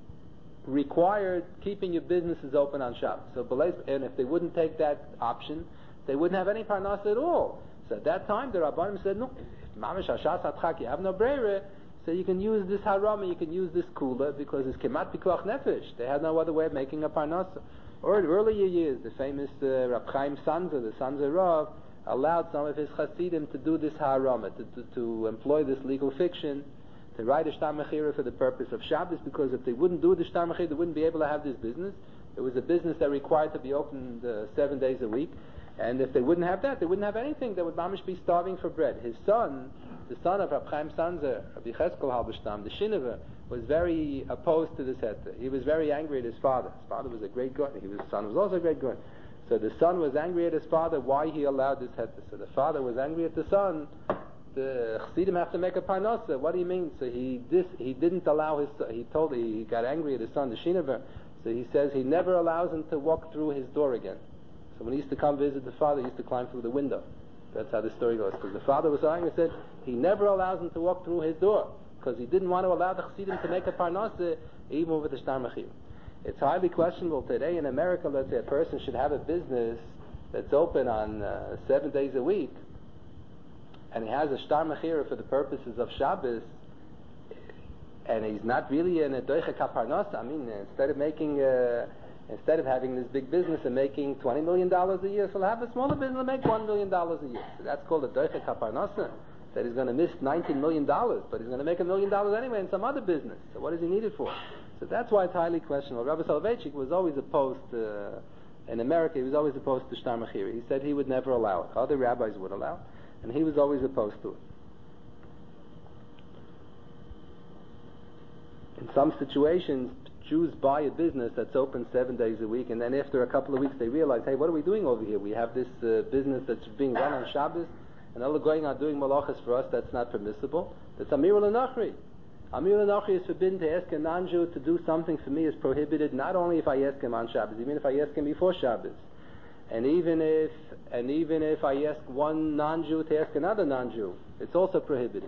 required keeping your businesses open on Shabbos. So, and if they wouldn't take that option, they wouldn't have any parnasa at all. So at that time, the Rabbanim said, no, if mamish hashas atchak, you have no breire, so you can use this harama, you can use this kula, because it's kemat pikuach nefesh. They had no other way of making a parnasa. Or in earlier years, the famous uh, Rab Chaim Sanzer, the Sanzer Rav, allowed some of his Hasidim to do this harama, to, to, to employ this legal fiction, to write a shtar mechira for the purpose of Shabbos, because if they wouldn't do the shtar mechira, they wouldn't be able to have this business. It was a business that required to be opened uh, seven days a week, and if they wouldn't have that, they wouldn't have anything. They would mamish be starving for bread. His son, the son of Rab Chaim Sanzer, Rabbi Cheskel Halberstam, the Shinover, was very opposed to this heter. He was very angry at his father. His father was a great god. He was, his son was also a great god. So the son was angry at his father why he allowed this heter. So the father was angry at the son. The Chassidim have to make a parnasa. What do you mean? So he this, he didn't allow his son. He told he got angry at his son, the Shinover. So he says he never allows him to walk through his door again. So when he used to come visit the father, he used to climb through the window. That's how the story goes. Because the father was so angry, he said he never allows him to walk through his door, because he didn't want to allow the Chassidim to make a parnasa even with the shtar mechira. It's highly questionable today in America, let's say a person should have a business that's open on uh, seven days a week, and he has a shtar mechira for the purposes of Shabbos, and he's not really in a doicha kaparnasa. I mean, instead of making, uh, instead of having this big business and making twenty million dollars a year, so he'll have a smaller business and make one million dollars a year. So that's called a doicha kaparnasa. That he's going to miss nineteen million dollars, but he's going to make a million dollars anyway in some other business. So what does he need it for? So that's why it's highly questionable. Rabbi Soloveitchik was always opposed to, in America, he was always opposed to shtar mechira. He said he would never allow it. Other rabbis would allow it, and he was always opposed to it. In some situations, Jews buy a business that's open seven days a week, and then after a couple of weeks they realize, hey, what are we doing over here? We have this uh, business that's being run on Shabbos, and all going on doing malachas for us, that's not permissible. That's Amir al-Nachri. Amir al-Nachri is forbidden to ask a non-Jew to do something for me is prohibited, not only if I ask him on Shabbos, even if I ask him before Shabbos. And even if and even if I ask one non-Jew to ask another non-Jew, it's also prohibited.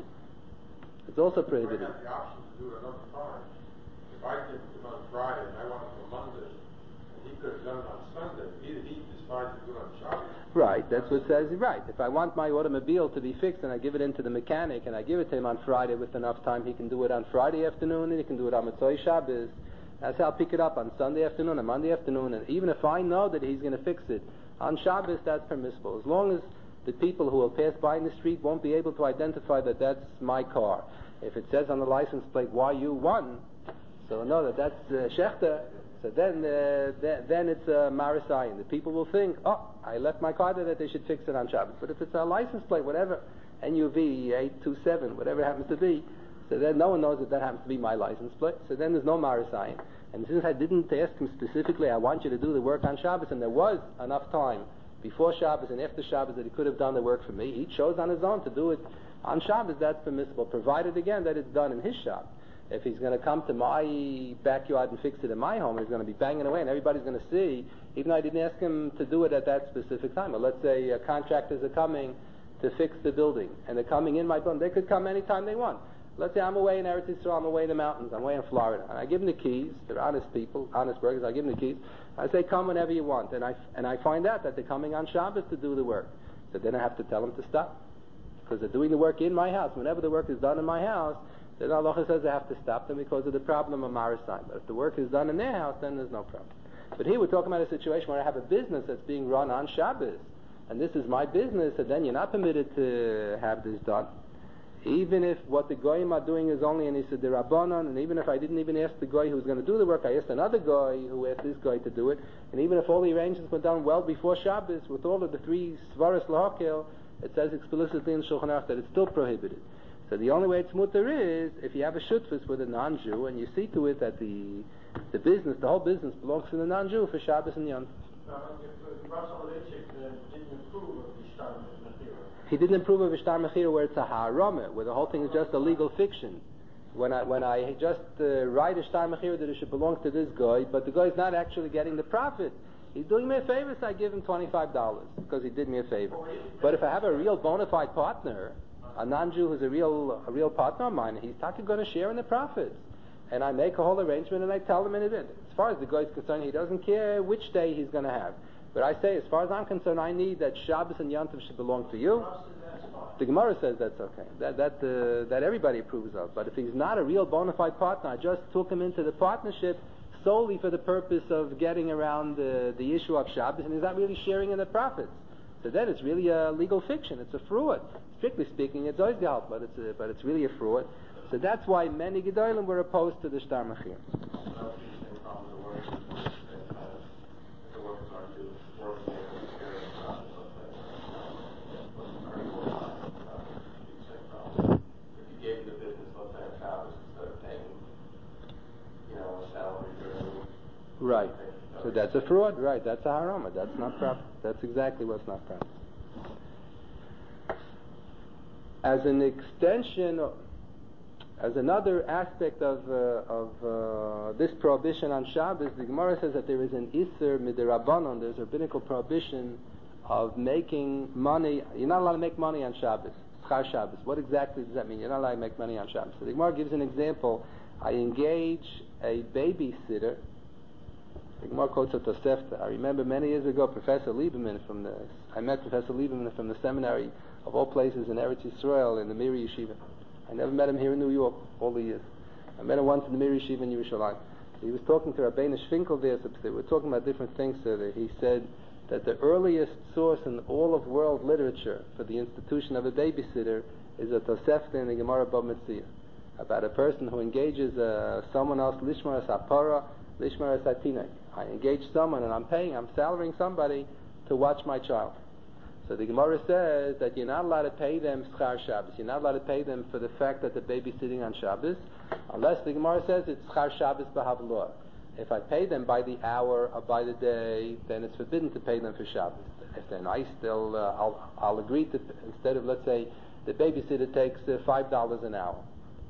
It's also prohibited. I have the option to do it another time. If I give it to him on Friday and I want it for Monday, and he could have done it on Sunday, either he decides to do it on Shabbos. Right, that's what it says. Right. If I want my automobile to be fixed and I give it into the mechanic and I give it to him on Friday with enough time, he can do it on Friday afternoon and he can do it on Motzei Shabbos. That's how I'll pick it up on Sunday afternoon and Monday afternoon. And even if I know that he's going to fix it on Shabbos, that's permissible. As long as the people who will pass by in the street won't be able to identify that that's my car. If it says on the license plate Y U one, so know that that's uh, Schechter, so then uh, th- then it's a uh, Marisayan. The people will think, oh, I left my car there, that they should fix it on Shabbos. But if it's a license plate, whatever, N U V eight two seven, whatever it happens to be, so then no one knows that that happens to be my license plate. So then there's no Marisayan. And since I didn't ask him specifically, I want you to do the work on Shabbos, and there was enough time before Shabbos and after Shabbos that he could have done the work for me, he chose on his own to do it on Shabbos. That's permissible, provided again that it's done in his shop. If he's going to come to my backyard and fix it in my home, he's going to be banging away and everybody's going to see, even though I didn't ask him to do it at that specific time. Or let's say uh, contractors are coming to fix the building, and they're coming in my building. They could come anytime they want. Let's say I'm away in Eretz Yisrael, I'm away in the mountains, I'm away in Florida, and I give them the keys. They're honest people, honest workers. I give them the keys. I say, come whenever you want, and I and I find out that they're coming on Shabbos to do the work. So then I have to tell them to stop, because they're doing the work in my house. Whenever the work is done in my house, then Allah says they have to stop them because of the problem of Marisaim. But if the work is done in their house, then there's no problem. But here we're talking about a situation where I have a business that's being run on Shabbos, and this is my business, and then you're not permitted to have this done. Even if what the goyim are doing is only an Issa D'Rabbanan, and even if I didn't even ask the goy who was going to do the work, I asked another goy who asked this goy to do it, and even if all the arrangements were done well before Shabbos, with all of the three Svaras Lahakel, it says explicitly in Shulchan Aruch that it's still prohibited. So the only way it's mutter is if you have a shutfus with a non-Jew, and you see to it that the the business, the whole business belongs to the non-Jew for Shabbos and Yom. He didn't approve of Ishtar Mechira where it's a Ha'arama, where the whole thing is just a legal fiction. When I when I just uh, write Ishtar Mechira that it should belong to this guy, but the guy is not actually getting the profit. He's doing me a favor, so I give him twenty-five dollars because he did me a favor. But if I have a real bona fide partner, a non-Jew who's a real a real partner of mine, he's talking going to share in the profits. And I make a whole arrangement and I tell him in advance. As far as the guy is concerned, he doesn't care which day he's going to have. But I say, as far as I'm concerned, I need that Shabbos and Yom Tov should belong to you. The Gemara says that's okay. That that uh, that everybody approves of. But if he's not a real bona fide partner, I just took him into the partnership solely for the purpose of getting around the, the issue of Shabbos, and he's not really sharing in the profits. So then it's really a legal fiction. It's a fraud. Strictly speaking, it's Oizgehalt, but it's a, but it's really a fraud. So that's why many Gedolim were opposed to the Shtar Mechir. Right. So that's a fraud, right? That's a harama. That's not proper. That's exactly what's not proper. As an extension, as another aspect of uh, of uh, this prohibition on Shabbos, the Gemara says that there is an Isser Midirabanon, there's a rabbinical prohibition of making money. You're not allowed to make money on Shabbos. Schar Shabbos. What exactly does that mean? You're not allowed to make money on Shabbos. So the Gemara gives an example. I engage a babysitter. The Gemara quotes a Tosefta. I remember many years ago, Professor Lieberman from the, I met Professor Lieberman from the seminary of all places in Eretz Yisrael in the Miri Yeshiva. I never met him here in New York all the years. I met him once in the Miri Yeshiva in Yerushalayim. He was talking to Rabbeinu Shfinkel there, so they were talking about different things. So that he said that the earliest source in all of world literature for the institution of a babysitter is a Tosefta in the Gemara Bava Metzia about a person who engages uh, someone else, Lishmar Sapara, Lishmar Satinai. I engage someone and I'm paying, I'm salarying somebody to watch my child. So the Gemara says that you're not allowed to pay them Schar Shabbos. You're not allowed to pay them for the fact that the baby's sitting on Shabbos, unless the Gemara says it's Schar Shabbos b'Havloah. If I pay them by the hour or by the day, then it's forbidden to pay them for Shabbos. If they're nice, they'll, uh, I'll, I'll agree to, instead of, let's say, the babysitter takes uh, five dollars an hour.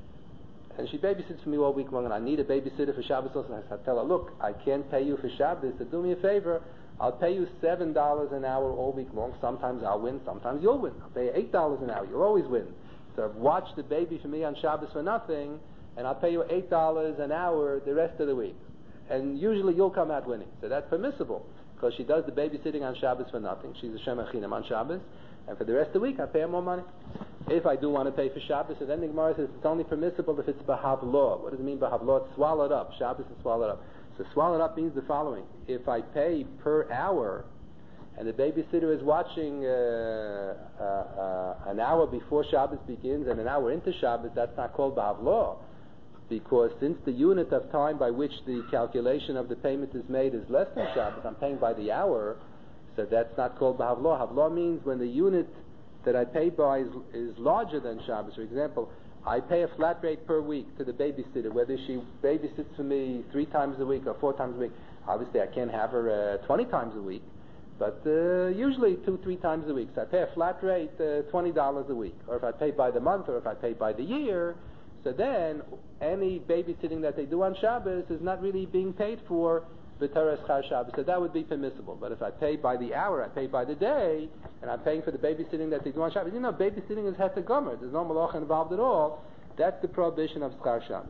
And she babysits for me all week long, and I need a babysitter for Shabbos also. And I tell her, look, I can't pay you for Shabbos, so do me a favor, I'll pay you seven dollars an hour all week long. Sometimes I'll win, sometimes you'll win. I'll pay you eight dollars an hour, you'll always win. So watch the baby for me on Shabbos for nothing, and I'll pay you eight dollars an hour the rest of the week. And usually you'll come out winning. So that's permissible, because she does the babysitting on Shabbos for nothing. She's a Shem Achinam on Shabbos, and for the rest of the week I pay her more money. If I do want to pay for Shabbos, so then the Gemara says it's only permissible if it's B'Havloah. What does it mean B'Havloah? It's swallowed up. Shabbos is swallowed up. So swallowed up means the following. If I pay per hour, and the babysitter is watching uh, uh, uh, an hour before Shabbos begins and an hour into Shabbos, that's not called B'Havloah. Because since the unit of time by which the calculation of the payment is made is less than Shabbos, I'm paying by the hour, so that's not called B'Havloah. Havloah means when the unit that I pay by is, is larger than Shabbos. For example, I pay a flat rate per week to the babysitter, whether she babysits for me three times a week or four times a week. Obviously, I can't have her uh, twenty times a week, but uh, usually two, three times a week. So I pay a flat rate, uh, twenty dollars a week. Or if I pay by the month, or if I pay by the year, so then any babysitting that they do on Shabbos is not really being paid for B'Taras Char Shabbos. So that would be permissible. But if I pay by the hour, I pay by the day, and I'm paying for the babysitting that they do on Shabbos. You know, babysitting is Heta Gomer. There's no Malach involved at all. That's the prohibition of Schar Shabbos.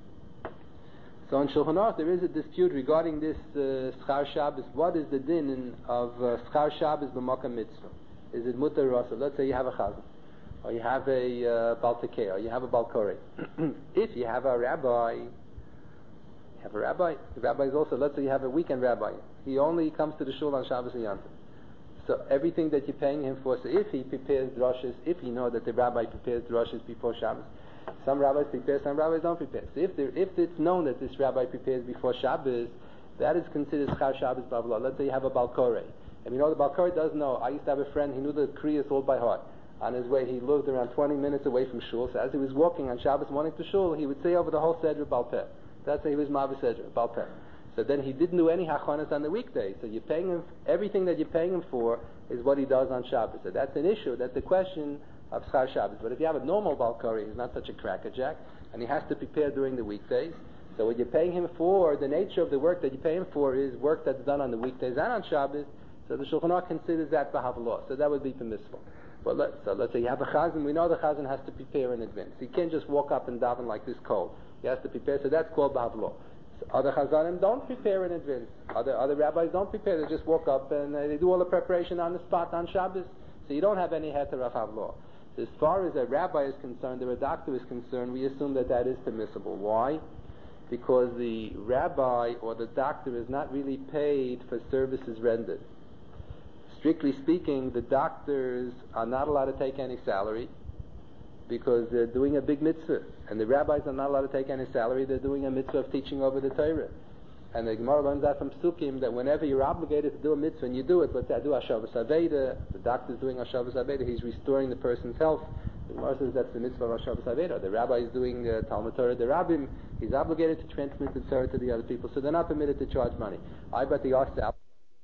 So in Shulchan Aruch there is a dispute regarding this uh, Schar Shabbos. What is the din in, of uh, Schar Shabbos b'Makam Mitzvah? Is it Mutar or Asur? Let's say you have a chazan. or you have a uh, Baltakeh, or you have a Balkori. If you have a rabbi, you have a rabbi, the rabbi is also, let's say you have a weekend rabbi, he only comes to the shul on Shabbos and Yom Tov. So everything that you're paying him for, so if he prepares drushes, if you know that the rabbi prepares drushes before Shabbos, some rabbis prepare, some rabbis don't prepare. So if, there, if it's known that this rabbi prepares before Shabbos, that is considered Schar Shabbos Bavla. Let's say you have a Balkore. And you know the Balkore does know. I used to have a friend, he knew the Kriyas all by heart. On his way, he lived around twenty minutes away from shul. So as he was walking on Shabbos morning to shul, he would say over the whole Sedra Balpeh. That's how he was Mavis Sedra, Balpeh. So then he didn't do any hachonas on the weekdays. So you're paying him, everything that you're paying him for is what he does on Shabbos. So that's an issue. That's a question of Schar Shabbos. But if you have a normal Balkari, he's not such a crackerjack, and he has to prepare during the weekdays. So what you're paying him for, the nature of the work that you pay him for is work that's done on the weekdays and on Shabbos. So the Shulchan Aruch considers that b'havlah. So that would be permissible. But let, so let's say you have a chazan. We know the chazan has to prepare in advance. He can't just walk up and daven like this cold. He has to prepare. So that's called b'havlah. So other chazanim don't prepare in advance. Other other rabbis don't prepare. They just walk up and uh, they do all the preparation on the spot on Shabbos. So you don't have any heter of havlah. So as far as a rabbi is concerned, or a doctor is concerned, we assume that that is permissible. Why? Because the rabbi or the doctor is not really paid for services rendered. Strictly speaking, the doctors are not allowed to take any salary because they're doing a big mitzvah. And the rabbis are not allowed to take any salary. They're doing a mitzvah of teaching over the Torah. And the Gemara learns out from Psukim that whenever you're obligated to do a mitzvah and you do it, let's say I do Hashavas Aveda, the doctor's doing Hashavas Aveda, he's restoring the person's health. The Gemara says that's the mitzvah of Hashavas Aveda. The rabbi is doing uh, Talmud Torah. The rabbim, he's obligated to transmit the Torah to the other people, so they're not permitted to charge money. I bet the Osab.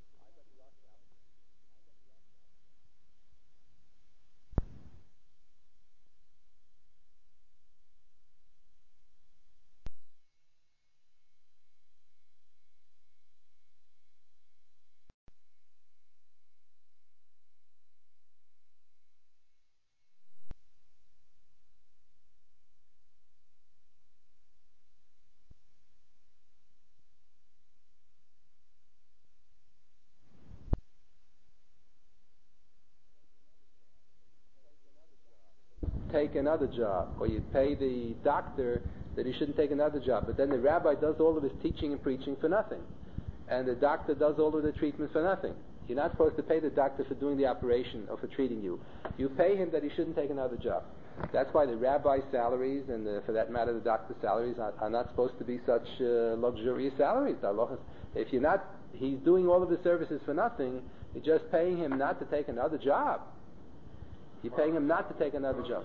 Take another job, or you pay the doctor that he shouldn't take another job, but then the rabbi does all of his teaching and preaching for nothing, and the doctor does all of the treatment for nothing. You're not supposed to pay the doctor for doing the operation or for treating you. You pay him that he shouldn't take another job. That's why the rabbi's salaries, and the, for that matter the doctor's salaries, are, are not supposed to be such uh, luxurious salaries. If you're not, he's doing all of the services for nothing, you're just paying him not to take another job. You're paying him not to take another job.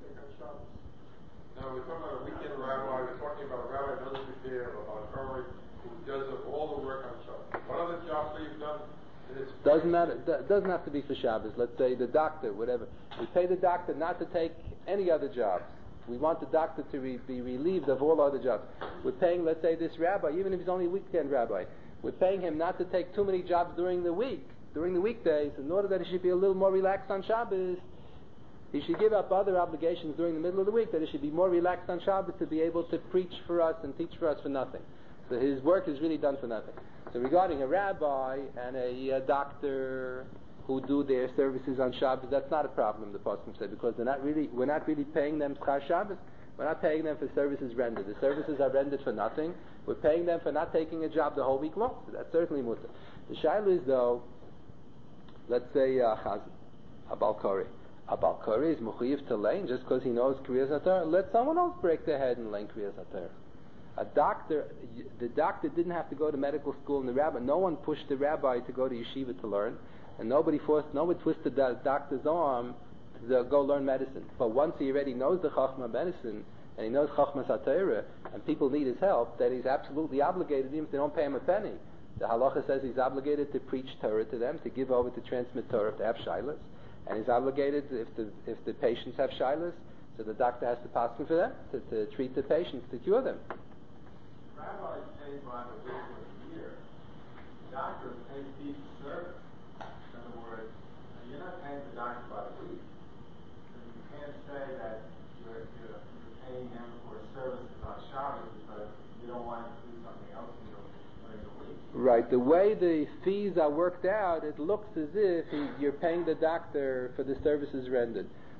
Now we're talking about a weekend rabbi, we're talking about a rabbi who doesn't prepare, about a rabbi who does all the work on Shabbos. What other jobs that you've done? Doesn't matter. It doesn't have to be for Shabbos. Let's say the doctor, whatever. We pay the doctor not to take any other jobs. We want the doctor to re- be relieved of all other jobs. We're paying, let's say, this rabbi, even if he's only a weekend rabbi, we're paying him not to take too many jobs during the week, during the weekdays, in order that he should be a little more relaxed on Shabbos. He should give up other obligations during the middle of the week, that he should be more relaxed on Shabbos to be able to preach for us and teach for us for nothing. So his work is really done for nothing. So regarding a rabbi and a, a doctor who do their services on Shabbos, that's not a problem, the Pasuk said, because they're not really, we're not really paying them Schar Shabbos. We're not paying them for services rendered. The services are rendered for nothing. We're paying them for not taking a job the whole week long. So that's certainly mutter. The shaila is though, let's say a chazan, a balkari. A balkari is mechuyev to learn just because he knows Kriyas HaTorah. Let someone else break their head and learn Kriyas HaTorah. A doctor, the doctor didn't have to go to medical school, and the rabbi, no one pushed the rabbi to go to yeshiva to learn, and nobody forced, nobody twisted the doctor's arm to go learn medicine. But once he already knows the Chachma medicine, and he knows Chachmas HaTorah, and people need his help, then he's absolutely obligated, even if they don't pay him a penny. The halacha says he's obligated to preach Torah to them, to give over to transmit Torah, to have shilas. And he's obligated, if the if the patients have shilas, so the doctor has to pass them for them, to, to treat the patients, to cure them. Rabbi is paid by the week or the year. The doctor is paid fee for service. In other words, you're not paying the doctor by the week. So you can't say that you're, you're, you're paying him for services on Shabbos because you don't want him to do something else during the week. Right. The way the fees are worked out, it looks as if he, you're paying the doctor for the services rendered.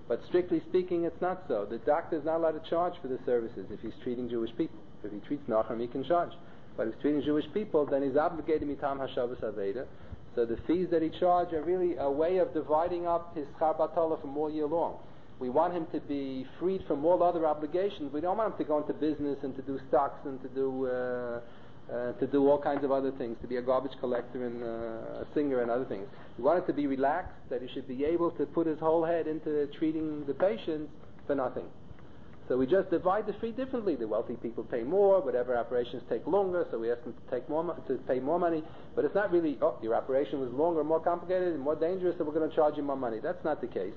But strictly speaking, it's not so. The doctor is not allowed to charge for the services if he's treating Jewish people. If he treats Nachum, he can charge. But if he's treating Jewish people, then he's obligated mitam hashavas aveda. So the fees that he charges are really a way of dividing up his schar batala from all year long. We want him to be freed from all other obligations. We don't want him to go into business and to do stocks and to do uh, uh, to do all kinds of other things, to be a garbage collector and uh, a singer and other things. We want it to be relaxed, that he should be able to put his whole head into treating the patients for nothing. So we just divide the fee differently. The wealthy people pay more, whatever operations take longer, so we ask them to take more mo- to pay more money. But it's not really, oh, your operation was longer, more complicated, and more dangerous, so we're going to charge you more money. That's not the case.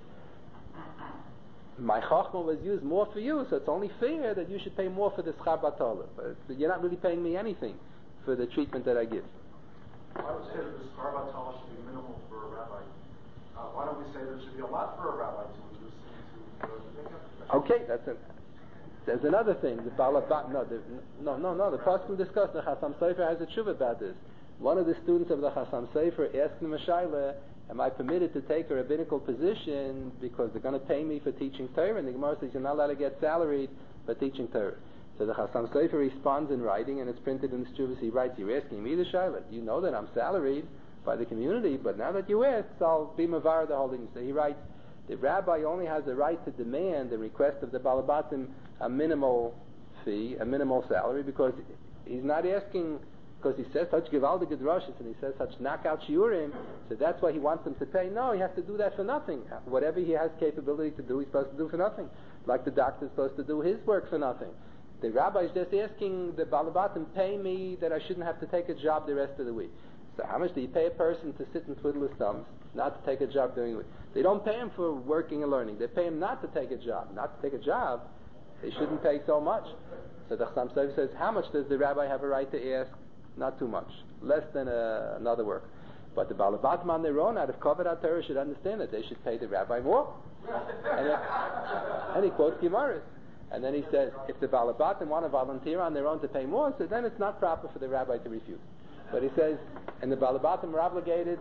My chachma was used more for you, so it's only fair that you should pay more for the schar batala. But you're not really paying me anything for the treatment that I give. Why would we say that the schar batala should be minimal for a rabbi? Uh, why don't we say there should be a lot for a rabbi to induce him to, to make up? Okay, that's a, there's another thing. The balabat, no, the, no, no, no. The Pasuk discussed. The Chasam Sofer has a tshuva about this. One of the students of the Chasam Sofer asked him a shaila, am I permitted to take a rabbinical position because they're going to pay me for teaching Torah? And the Gemara says you're not allowed to get salaried for teaching Torah. So the Chasam Sofer responds in writing, and it's printed in the Shuvas. He writes, you're asking me the shaila. You know that I'm salaried by the community, but now that you ask, I'll be mavar the holding. So he writes, the rabbi only has the right to demand the request of the balabatim a minimal fee, a minimal salary, because he's not asking, because he says such gewaldige drushes and he says such knockout shiurim, so that's why he wants them to pay. No, he has to do that for nothing. Whatever he has capability to do, he's supposed to do for nothing. Like the doctor's supposed to do his work for nothing. The rabbi is just asking the balabatim, pay me that I shouldn't have to take a job the rest of the week. So how much do you pay a person to sit and twiddle his thumbs, not to take a job during the week? They don't pay him for working and learning. They pay him not to take a job. Not to take a job, they shouldn't pay so much. So the Chasam Sofer says, how much does the rabbi have a right to ask? Not too much. Less than uh, another work. But the balabatim on their own, out of Kavod HaTorah, should understand that they should pay the rabbi more. and, uh, and he quotes Gemaras. And then he says, if the balabatim want to volunteer on their own to pay more, so then it's not proper for the rabbi to refuse. But he says, and the balabatim are obligated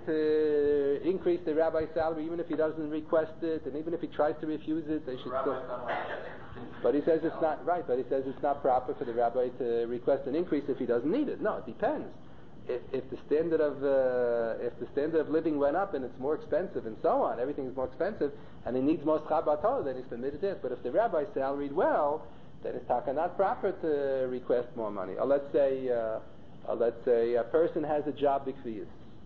to increase the rabbi's salary even if he doesn't request it, and even if he tries to refuse it, they should still. But he says it's not right. But he says it's not proper for the rabbi to request an increase if he doesn't need it. No, it depends. If, if the standard of uh, if the standard of living went up and it's more expensive and so on, everything is more expensive, and he needs more schar batala, then he's permitted this. But if the rabbi's salaried well, then it's taka not proper to request more money. Or let's say. Uh, Uh, let's say a person has a job b'kfiyas,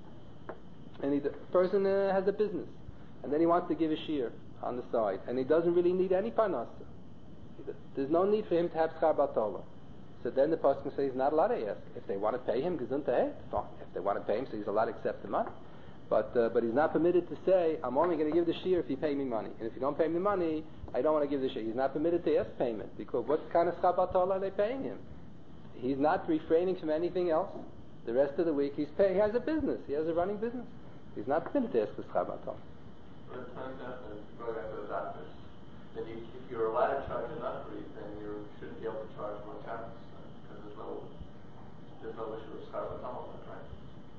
and he, the person uh, has a business, and then he wants to give a shir on the side, and he doesn't really need any parnasa. There's no need for him to have schar batala. So then the pasuk says he's not allowed to ask. If they want to pay him, gesundheit, fine. If they want to pay him, so he's allowed to accept the money. But uh, but he's not permitted to say, I'm only going to give the shir if you pay me money, and if you don't pay me money, I don't want to give the shir. He's not permitted to ask payment, because what kind of schar batala are they paying him? He's not refraining from anything else. The rest of the week he's pay, he has a business. He has a running business. He's not permitted to ask for schar batala. But it turns out that going back to the doctors, then you, if you're allowed to charge enough for it, then you shouldn't be able to charge much else, because there's no there's no issue of schar batala, right?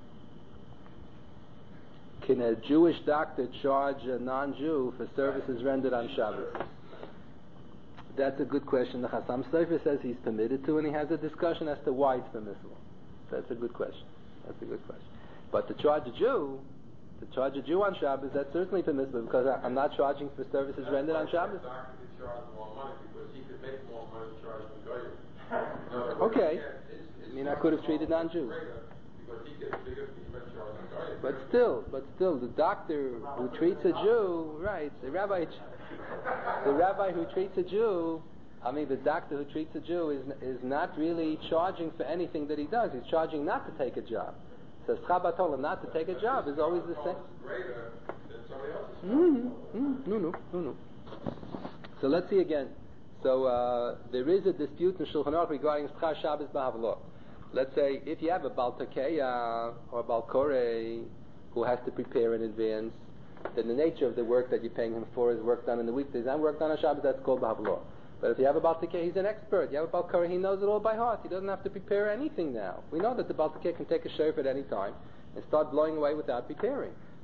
Can a Jewish doctor charge a non-Jew for services rendered on Shabbos? That's a good question. The Chasam Sofer says he's permitted to, and he has a discussion as to why it's permissible. That's a good question. That's a good question. But to charge a Jew, to charge a Jew on Shabbos, that's certainly permissible, because I, I'm not charging for services That's rendered on Shabbos. The doctor could charge more money because he could make more money charging Goyim. Okay. I mean, I could have treated non-Jews. Because he gets bigger fee charging Goyim. But still, but still, the doctor who treats a Jew, right? The rabbi, the rabbi who treats a Jew, I mean, the doctor who treats a Jew is is not really charging for anything that he does. He's charging not to take a job. So schar batala, not to take a job, is always the same. Greater than somebody else's. Mm-hmm. Mm-hmm. No, no, no, no. So let's see again. So uh, there is a dispute in Shulchan Aruch regarding schar Shabbos b'havlot. Let's say if you have a Baal Takeya or a Baal Koreh who has to prepare in advance, then the nature of the work that you're paying him for is work done in the weekdays and work done on Shabbos, that's called b'havlot. But if you have a Baal Takeya, he's an expert. You have a Baal Koreh, he knows it all by heart. He doesn't have to prepare anything now. We know that the Baal Takeya can take a shofar at any time and start blowing away without preparing.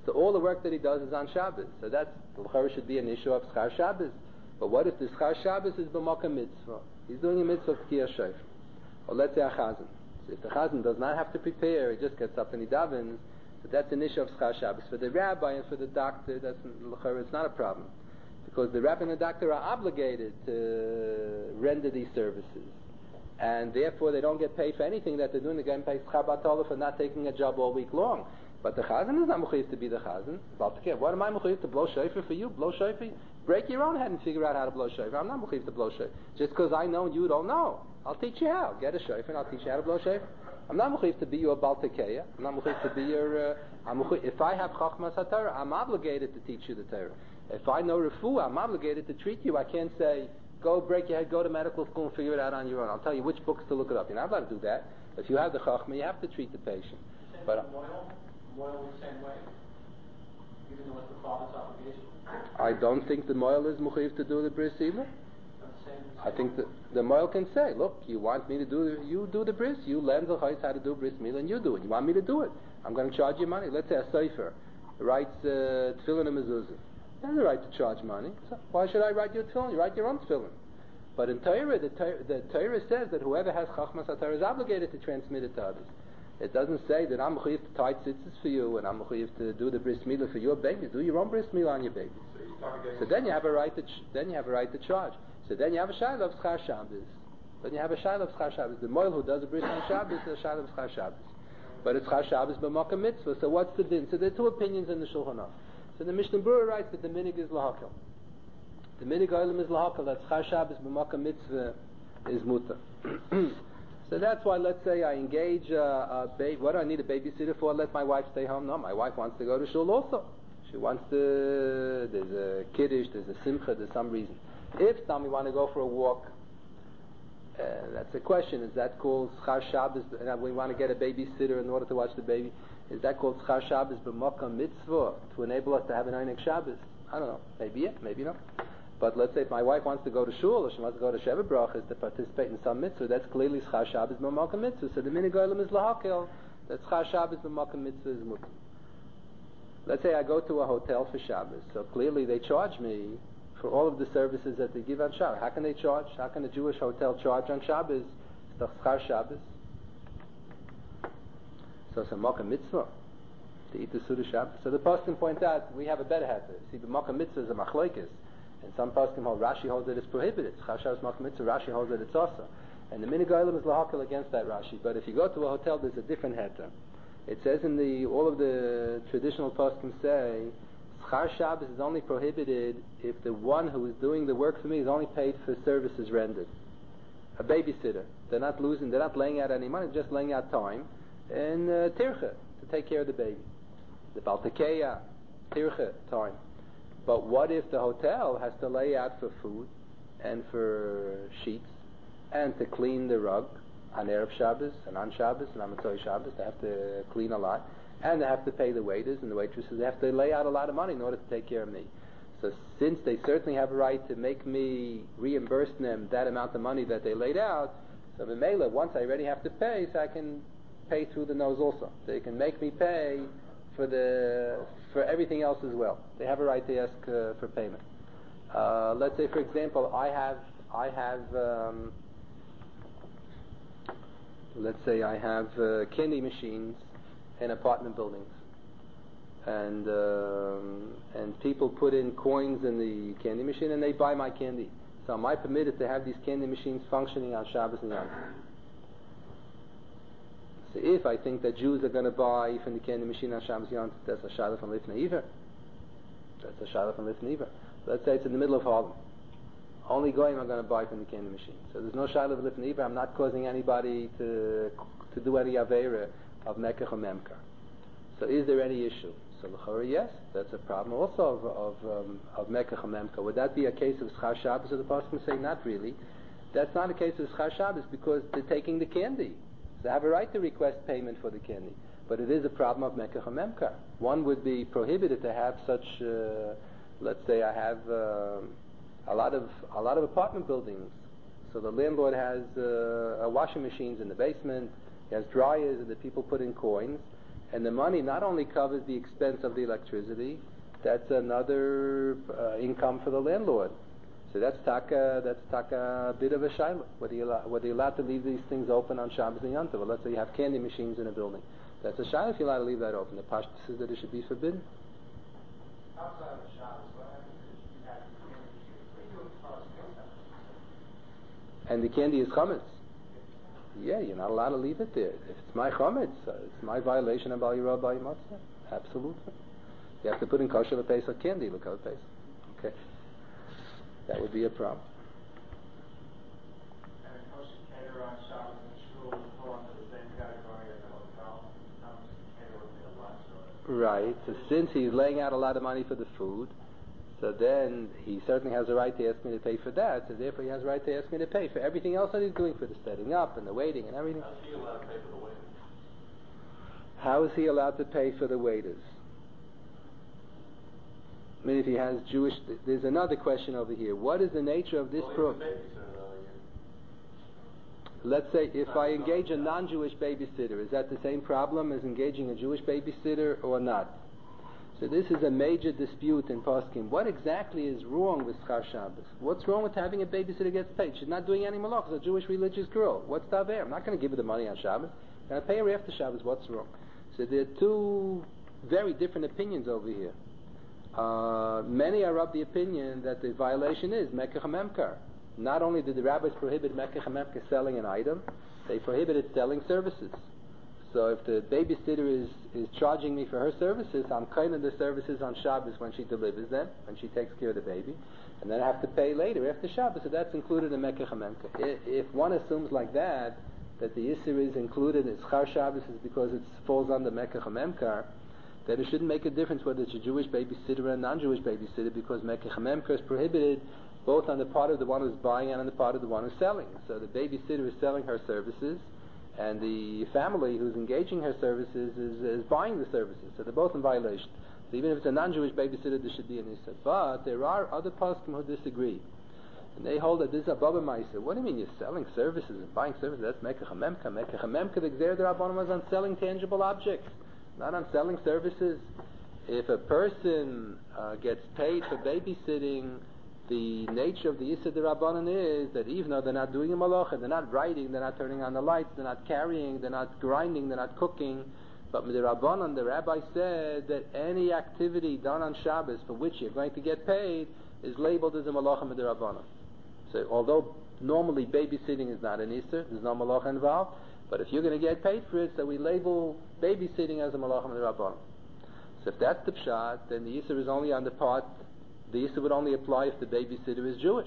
So all the work that he does is on Shabbos. So that's, the should be an issue of Schar Shabbos. But what if the Schar Shabbos is b'makom mitzvah? He's doing a mitzvah of Tkiyah Shofar. Or let's say a Chazan. So if the Chazan does not have to prepare, he just gets up and he davens, so that's an issue of Schar Shabbos. For the rabbi and for the doctor, that's it's not a problem. Because the rabbi and the doctor are obligated to render these services. And therefore they don't get paid for anything that they're doing. They're getting paid Schar Batola for not taking a job all week long. But the Chazan is not mechuyev to be the Chazan. What am I mechuyev to blow shofar for you? Blow shofar? Break your own head and figure out how to blow shofar. I'm not mechuyev to blow shofar. Just because I know and you don't know. I'll teach you how. Get a shofar and I'll teach you how to blow shofar. I'm not mechuyev to be your Baal Tekeya. I'm not mechuyev to be your... Uh, I'm mechuyev, if I have Chachmas HaTorah, I'm obligated to teach you the Torah. If I know Refuah, I'm obligated to treat you. I can't say, go break your head, go to medical school and figure it out on your own. I'll tell you which books to look it up. You're not allowed to do that. If you have the Chachma, you have to treat the patient. Same But, with Moyle. Moyle the same way, even though it's the father's obligation. I don't think the Moyle is mechuyev to do the bris either. I think the, the Moyle can say, look, you want me to do, you do the bris, you learn the chayes how to do bris milah and you do it. You want me to do it. I'm going to charge you money. Let's say a sefer writes uh, tefillin and mezuzah. He has the right to charge money. So why should I write your tefillin? You write your own tefillin. But in Torah, the, the Torah says that whoever has Chachmas HaTorah is obligated to transmit it to others. It doesn't say that I'm mechuyev to tie tzitzis for you and I'm mechuyev to do the bris milah for your baby. Do your own bris milah on your baby. So then you have a right to ch- then you have a right to charge. So then you have a shayla of Schar Shabbos. Then you have a shayla of Schar Shabbos. The moil who does a bris on Shabbos is a shayla of Schar Shabbos. But it's Schar Shabbos b'makom mitzvah. So what's the din? So there are two opinions in the Shulchan Aruch. So the Mishnah Berurah writes that the minig is lahakel. The minig olam is lahakel. That Schar Shabbos b'makom mitzvah is mutar. So that's why, let's say I engage uh, a baby. What do I need a babysitter for? Let my wife stay home? No, my wife wants to go to shul also. She wants to, there's a kiddush, there's a simcha, there's some reason. If some we want to go for a walk, uh, that's a question. Is that called Schar Shabbos? And we want to get a babysitter in order to watch the baby. Is that called Schar Shabbos b'makom mitzvah to enable us to have an Einik Shabbos? I don't know. Maybe yeah, maybe no. But let's say if my wife wants to go to shul or she wants to go to Sheva Brachas to participate in some mitzvah, that's clearly Schar Shabbos b'makom mitzvah. So the minig olam is lahakel. That Schar Shabbos b'makom mitzvah is mutar. Let's say I go to a hotel for Shabbos, so clearly they charge me for all of the services that they give on Shabbos. How can they charge? How can a Jewish hotel charge on Shabbos? It's the Schar Shabbos. So it's a makom mitzvah to eat the Suda Shabbos. So the poskim points out we have a better heter. See, the makom mitzvah is a machlokes, and some poskim hold Rashi holds that it's prohibited. Schar Shabbos makom mitzvah. Rashi holds that it's also. And the minig olam is lahakel against that Rashi. But if you go to a hotel, there's a different heter. It says in the all of the traditional poskim say Schar Shabbos is only prohibited if the one who is doing the work for me is only paid for services rendered. A babysitter. They're not losing, they're not laying out any money, they're just laying out time and uh, tircha to take care of the baby. The Baal Tekeya, tircha time. But what if the hotel has to lay out for food and for sheets and to clean the rug on Erev Shabbos and on Shabbos and on Motzei Shabbos? They have to clean a lot, and they have to pay the waiters and the waitresses. They have to lay out a lot of money in order to take care of me. So since they certainly have a right to make me reimburse them that amount of money that they laid out, so the Mela, once I already have to pay, so I can pay through the nose also. They can make me pay for the for everything else as well. They have a right to ask uh, for payment. Uh, let's say, for example, I have I have. Um, Let's say I have uh, candy machines in apartment buildings, and um, and people put in coins in the candy machine and they buy my candy. So am I permitted to have these candy machines functioning on Shabbos and Yom? So if I think that Jews are going to buy from the candy machine on Shabbos and Yom, that's a shayla from Lifnei Iver. That's a shayla from Lifnei Iver. Let's say it's in the middle of Harlem. Only goyim are going to buy from the candy machine. So there's no shayla of Lifnei Iver. I'm not causing anybody to to do any aveira of mekach or memkar. So is there any issue? So l'chora, yes, that's a problem also of of um, of mekach or memkar. Would that be a case of Schar Shabbos? Or the person say not really. That's not a case of Schar Shabbos because they're taking the candy. So they have a right to request payment for the candy. But it is a problem of mekach or memkar. One would be prohibited to have such. Uh, let's say I have. Uh, A lot of a lot of apartment buildings. So the landlord has uh, washing machines in the basement. He has dryers, and the people put in coins. And the money not only covers the expense of the electricity, that's another uh, income for the landlord. So that's taka, that's taka a bit of a shaila. Whether you're, whether you're allowed to leave these things open on Shabbos and Yom Tov. Well, let's say you have candy machines in a building. That's a shaila if you're allowed to leave that open. The Pashtus says that it should be forbidden. Outside of Shabbos, what happens if you have the candy machine? What do you do as far as And the candy is chametz. Yeah, you're not allowed to leave it there. If it's my chametz, uh, it's my violation of Al Yirah B'Al Matzah. Absolutely. You have to put in kosher Pesach candy, look how it tastes. Okay. That would be a problem. And a kosher caterer on Shabbos and shul would fall under the same category as a hotel. How much the caterer would pay a lunch or Right. So since he's laying out a lot of money for the food, so then he certainly has a right to ask me to pay for that. So therefore, he has a right to ask me to pay for everything else that he's doing, for the setting up and the waiting and everything. How's he allowed to pay for the waiters? How is he allowed to pay for the waiters? I mean, if he has Jewish, there's another question over here. What is the nature of this Well, program? he's a babysitter, though, you- Let's say if I engage a non-Jewish babysitter, is that the same problem as engaging a Jewish babysitter or not? So this is a major dispute in Poskim. What exactly is wrong with Schar Shabbos? What's wrong with having a babysitter gets paid? She's not doing any malach. She's a Jewish religious girl. What's that there? I'm not going to give her the money on Shabbos. I'm going to pay her after Shabbos. What's wrong? So there are two very different opinions over here. Uh, many are of the opinion that the violation is Mekach HaMemkar. Not only did the rabbis prohibit Mekach HaMemkar selling an item, they prohibited selling services. So if the babysitter is, is charging me for her services, I'm kind of the services on Shabbos when she delivers them, when she takes care of the baby, and then I have to pay later after Shabbos. So that's included in Mekach HaMemkar. If one assumes like that, that the Yisr is included in Schar Shabbos is because it falls under Mekach HaMemkar, then it shouldn't make a difference whether it's a Jewish babysitter or a non-Jewish babysitter, because Mekach HaMemkar is prohibited both on the part of the one who's buying and on the part of the one who's selling. So the babysitter is selling her services, and the family who's engaging her services is, is buying the services. So they're both in violation. So even if it's a non-Jewish babysitter, there should be an Issa. But there are other poskim who disagree. And they hold that this is a Baba Maisa. What do you mean you're selling services and buying services? That's Mekach HaMemkar. Mekach HaMemkar, the Gzer D'Rabbanan was on selling tangible objects, not on selling services. If a person uh, gets paid for babysitting, the nature of the Yisr D'Rabbanan is that even though they're not doing a malacha, they're not writing, they're not turning on the lights, they're not carrying, they're not grinding, they're not cooking, but the Rabbanan, the rabbi said that any activity done on Shabbos for which you're going to get paid is labeled as a malacha D'Rabbanan. So although normally babysitting is not an Yisr, there's no malacha involved, but if you're going to get paid for it, so we label babysitting as a malacha D'Rabbanan. So if that's the pshat, then the Yisr is only on the part. The Yisr would only apply if the babysitter is Jewish.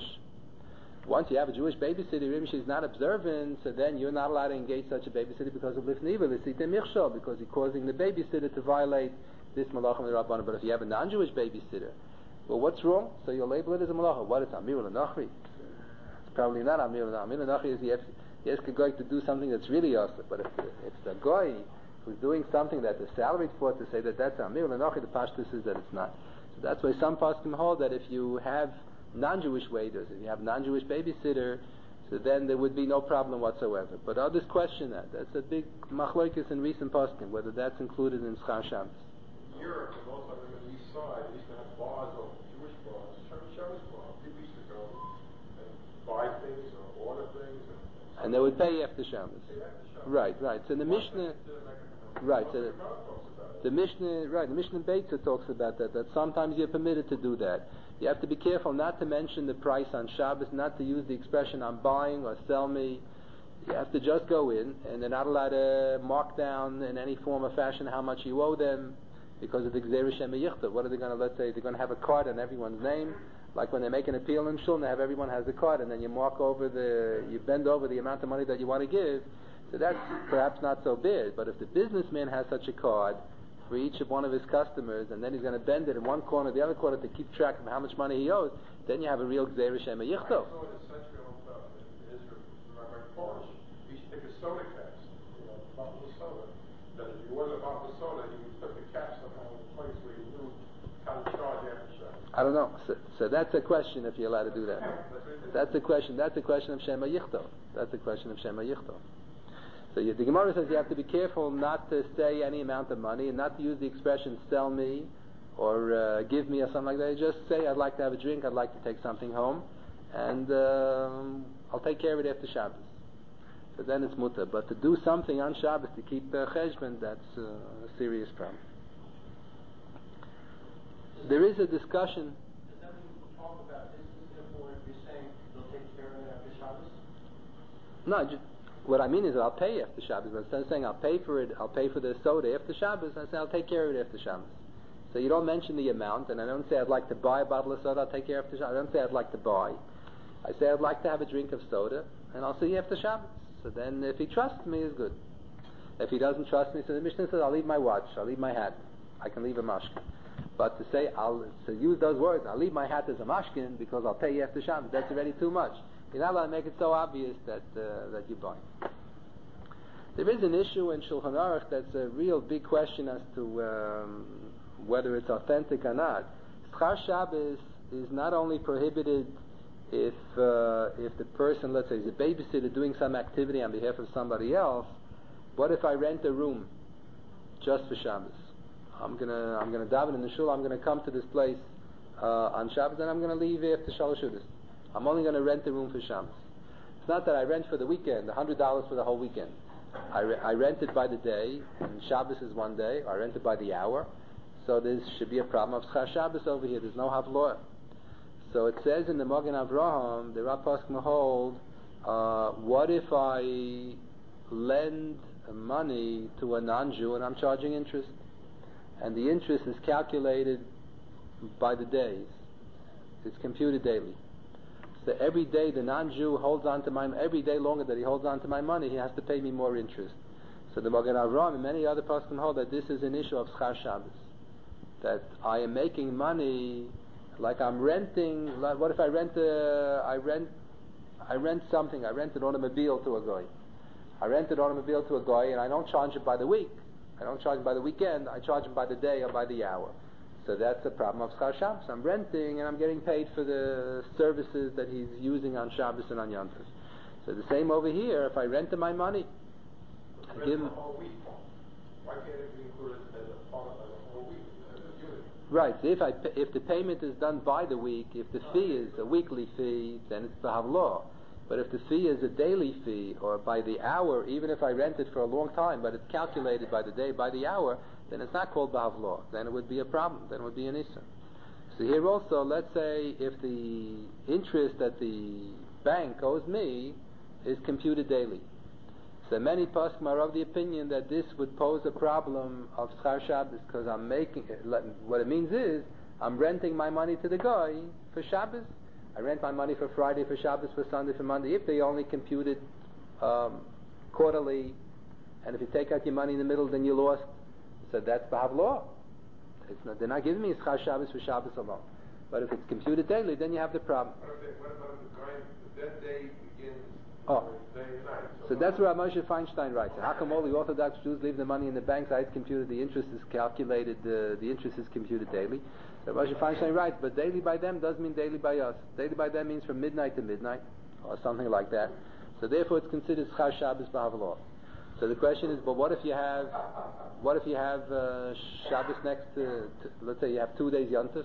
Once you have a Jewish babysitter, even if she's not observant, so then you're not allowed to engage such a babysitter because of Lifnei V'Lisitei, because you're causing the babysitter to violate this malacha D'Rabbanan. But if you have a non-Jewish babysitter, well, what's wrong? So you'll label it as a malacha. What is Amir L'Nachri? It's probably not Amir L'Nachri. Amir L'Nachri is you ask a guy to do something that's really awesome. But if it's a guy who's doing something that they're salaried for, to say that that's Amir L'Nachri, the pashtus is that it's not. So that's why some poskim hold that if you have non-Jewish waiters, if you have non-Jewish babysitter, so then there would be no problem whatsoever. But others question that. That's a big machlokes in recent poskim, whether that's included in Schar Shabbos. In Europe, and also on the east side, they used to have bars, or Jewish bars, Shabbos bars. People used to go and buy things or order things. And, and they would pay after Shabbos. Pay after Shabbos. Right, right. So the Mishnah... Right, so the, the Mishnah, right, the Mishnah Beitza talks about that, that sometimes you're permitted to do that. You have to be careful not to mention the price on Shabbos, not to use the expression I'm buying or sell me. You have to just go in, and they're not allowed to mark down in any form or fashion how much you owe them because of the Gzeir Shem Yichta. What are they going to, let's say, they're going to have a card on everyone's name, like when they make an appeal in Shul, and they have everyone has the card, and then you mark over the, you bend over the amount of money that you want to give. So that's perhaps not so big, but if the businessman has such a card for each of one of his customers, and then he's going to bend it in one corner, the other corner to keep track of how much money he owes, then you have a real Gzeir Shem Yichto. I saw in the century hotel in Israel, Rabbi Polish, he used to take a soda caps, you know, a bottle of soda. That if you ordered a bottle of soda, he would put the cap somehow in a place where you knew how to charge after Shabbos. I don't know. So, so that's a question if you're allowed to do that. That's a question. That's a question of Shema Yichto. That's a question of Shema Yichto. So you, the Gemara says you have to be careful not to say any amount of money and not to use the expression "sell me" or uh, "give me" or something like that. You just say, "I'd like to have a drink. I'd like to take something home, and um, I'll take care of it after Shabbos." So then it's mutter. But to do something on Shabbos to keep uh, cheshbon, that's uh, a serious problem. There is a discussion. Does that mean we talk about this, therefore if you're saying they'll take care of it after Shabbos? No, just, what I mean is that I'll pay after Shabbos. But instead of saying I'll pay for it, I'll pay for the soda after Shabbos, I say I'll take care of it after Shabbos. So you don't mention the amount, and I don't say I'd like to buy a bottle of soda, I'll take care after Shabbos. I don't say I'd like to buy. I say I'd like to have a drink of soda, and I'll see you after Shabbos. So then if he trusts me, it's good. If he doesn't trust me, so the Mishnah says I'll leave my watch, I'll leave my hat. I can leave a mashkin. But to say, I'll to use those words, I'll leave my hat as a mashkin because I'll pay you after Shabbos, that's already too much. You're not allowed to make it so obvious that uh, that you buy. There is an issue in Shulchan Aruch that's a real big question as to um, whether it's authentic or not. Schar Shabbos is not only prohibited if uh, if the person, let's say, is a babysitter doing some activity on behalf of somebody else. What if I rent a room just for Shabbos? I'm gonna I'm gonna daven in the shul. I'm gonna come to this place uh, on Shabbos, and I'm gonna leave after Shalosh Shudas. I'm only gonna rent a room for Shabbos. It's not that I rent for the weekend, a hundred dollars for the whole weekend. I, re- I rent it by the day, and Shabbos is one day. Or I rent it by the hour. So there should be a problem of Schar Shabbos over here. There's no havloah. So it says in the Magen Avraham, the Rav Poskim hold, uh, what if I lend money to a non-Jew and I'm charging interest? And the interest is calculated by the days. It's computed daily. So every day the non-Jew holds on to my, every day longer that he holds on to my money, he has to pay me more interest. So the Magen Avraham and many other poskim hold that this is an issue of Schar Shabbos. That I am making money, like I'm renting, like what if I rent a, I rent, I rent something, I rent an automobile to a guy. I rent an automobile to a guy and I don't charge it by the week. I don't charge him by the weekend, I charge him by the day or by the hour. So that's the problem of Schar Shabbos. I'm renting and I'm getting paid for the services that he's using on Shabbos and on Yom Tov. So the same over here, if I rent him my money, I give him... the whole week. Why can't it be included as a part of the whole week, as a unit? Right, so if, I, if the payment is done by the week, if the fee is a weekly fee, then it's B'havloah. But if the fee is a daily fee, or by the hour, even if I rent it for a long time, but it's calculated by the day, by the hour, then it's not called B'havloah. Then it would be a problem. Then it would be an issue. So here also, let's say if the interest that the bank owes me is computed daily. So many poskim are of the opinion that this would pose a problem of Schar Shabbos, because I'm making, what it means is, I'm renting my money to the guy for Shabbos. I rent my money for Friday, for Shabbos, for Sunday, for Monday. If they only computed um, quarterly, and if you take out your money in the middle, then you lost. So that's B'havloah. It's not, they're not giving me Schar Shabbos for Shabbos alone. But if it's computed daily, then you have the problem. What if, they, what about if the guy, that day begins Oh. day and night? So that's where Moshe Feinstein writes. How come all the Orthodox Jews leave the money in the bank? So it's computed, the interest is calculated, uh, the interest is computed daily. So Moshe Feinstein writes, but daily by them does mean daily by us. Daily by them means from midnight to midnight, or something like that. So therefore it's considered Schar Shabbos B'havloah. So the question is, but what if you have, what if you have uh, Shabbos next to, to, let's say you have two days Yom Tov?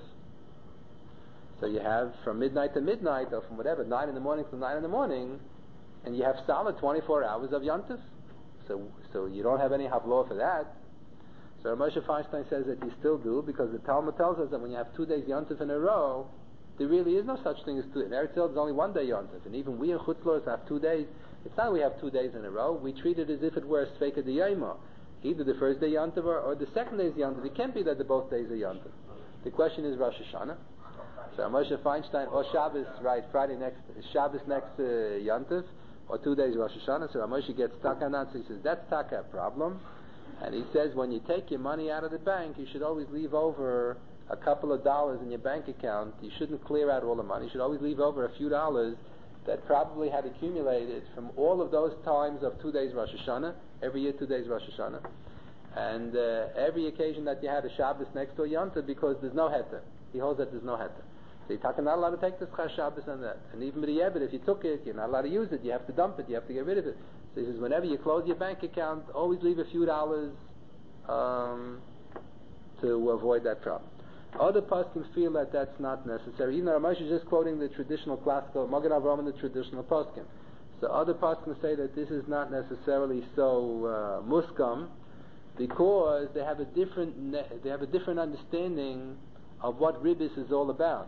So you have from midnight to midnight, or from whatever, nine in the morning to nine in the morning, and you have solid twenty-four hours of Yom Tov. So, so you don't have any Havloah for that. So Moshe Feinstein says that you still do, because the Talmud tells us that when you have two days Yom Tov in a row, there really is no such thing as two. In Eretz Yisrael, there's only one day Yom Tov, and even we in Chutz La'aretz have two days. It's not that we have two days in a row. We treat it as if it were a Sveika D'Yoma. Either the first day Yom Tov or, or the second day is Yom Tov. It can't be that the both days are Yom Tov. The question is Rosh Hashanah. So Moshe Feinstein, or Shabbos, right, Friday next, Shabbos next to Yom Tov, or two days Rosh Hashanah. So Moshe gets stuck on that, so he says, that's taka a problem. And he says, when you take your money out of the bank, you should always leave over a couple of dollars in your bank account. You shouldn't clear out all the money. You should always leave over a few dollars that probably had accumulated from all of those times of two days Rosh Hashanah, every year two days Rosh Hashanah, and uh, every occasion that you had a Shabbos next to a Yom Tov, because there's no heter. He holds that there's no heter. So you're talking not allowed to take the Schar Shabbos on that. And even b'di'evet, if you took it, you're not allowed to use it. You have to dump it. You have to get rid of it. So he says, whenever you close your bank account, always leave a few dollars um, to avoid that problem. Other poskim feel that that's not necessary. Even though Ramesh is just quoting the traditional classical Magen Avraham and the traditional poskim. So other poskim say that this is not necessarily so uh, muskam, because they have a different ne- they have a different understanding of what ribbis is all about.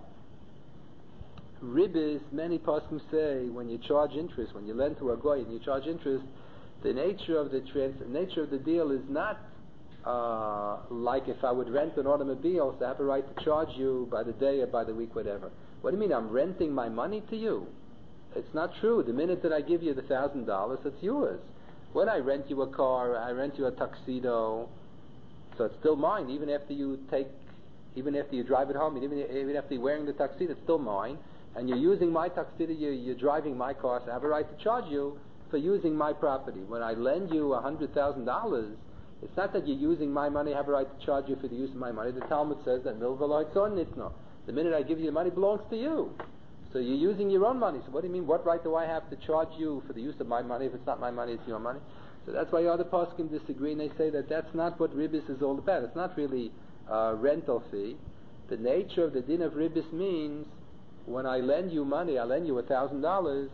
Ribbis, many poskim say, when you charge interest, when you lend to a goy and you charge interest, the nature of the trans- nature of the deal is not uh, like if I would rent an automobile, so I have a right to charge you by the day or by the week, whatever. What do you mean? I'm renting my money to you? It's not true. The minute that I give you the thousand dollars, it's yours. When I rent you a car, I rent you a tuxedo, so it's still mine. Even after you take, even after you drive it home, even even after you're wearing the tuxedo, it's still mine. And you're using my tuxedo, you're, you're driving my car, so I have a right to charge you for using my property. When I lend you a hundred thousand dollars, it's not that you're using my money, I have a right to charge you for the use of my money. The Talmud says that the minute I give you the money, it belongs to you. So you're using your own money. So what do you mean? What right do I have to charge you for the use of my money? If it's not my money, it's your money. So that's why other poskim disagree, and they say that that's not what ribbis is all about. It's not really a rental fee. The nature of the din of ribbis means when I lend you money, I lend you a thousand dollars,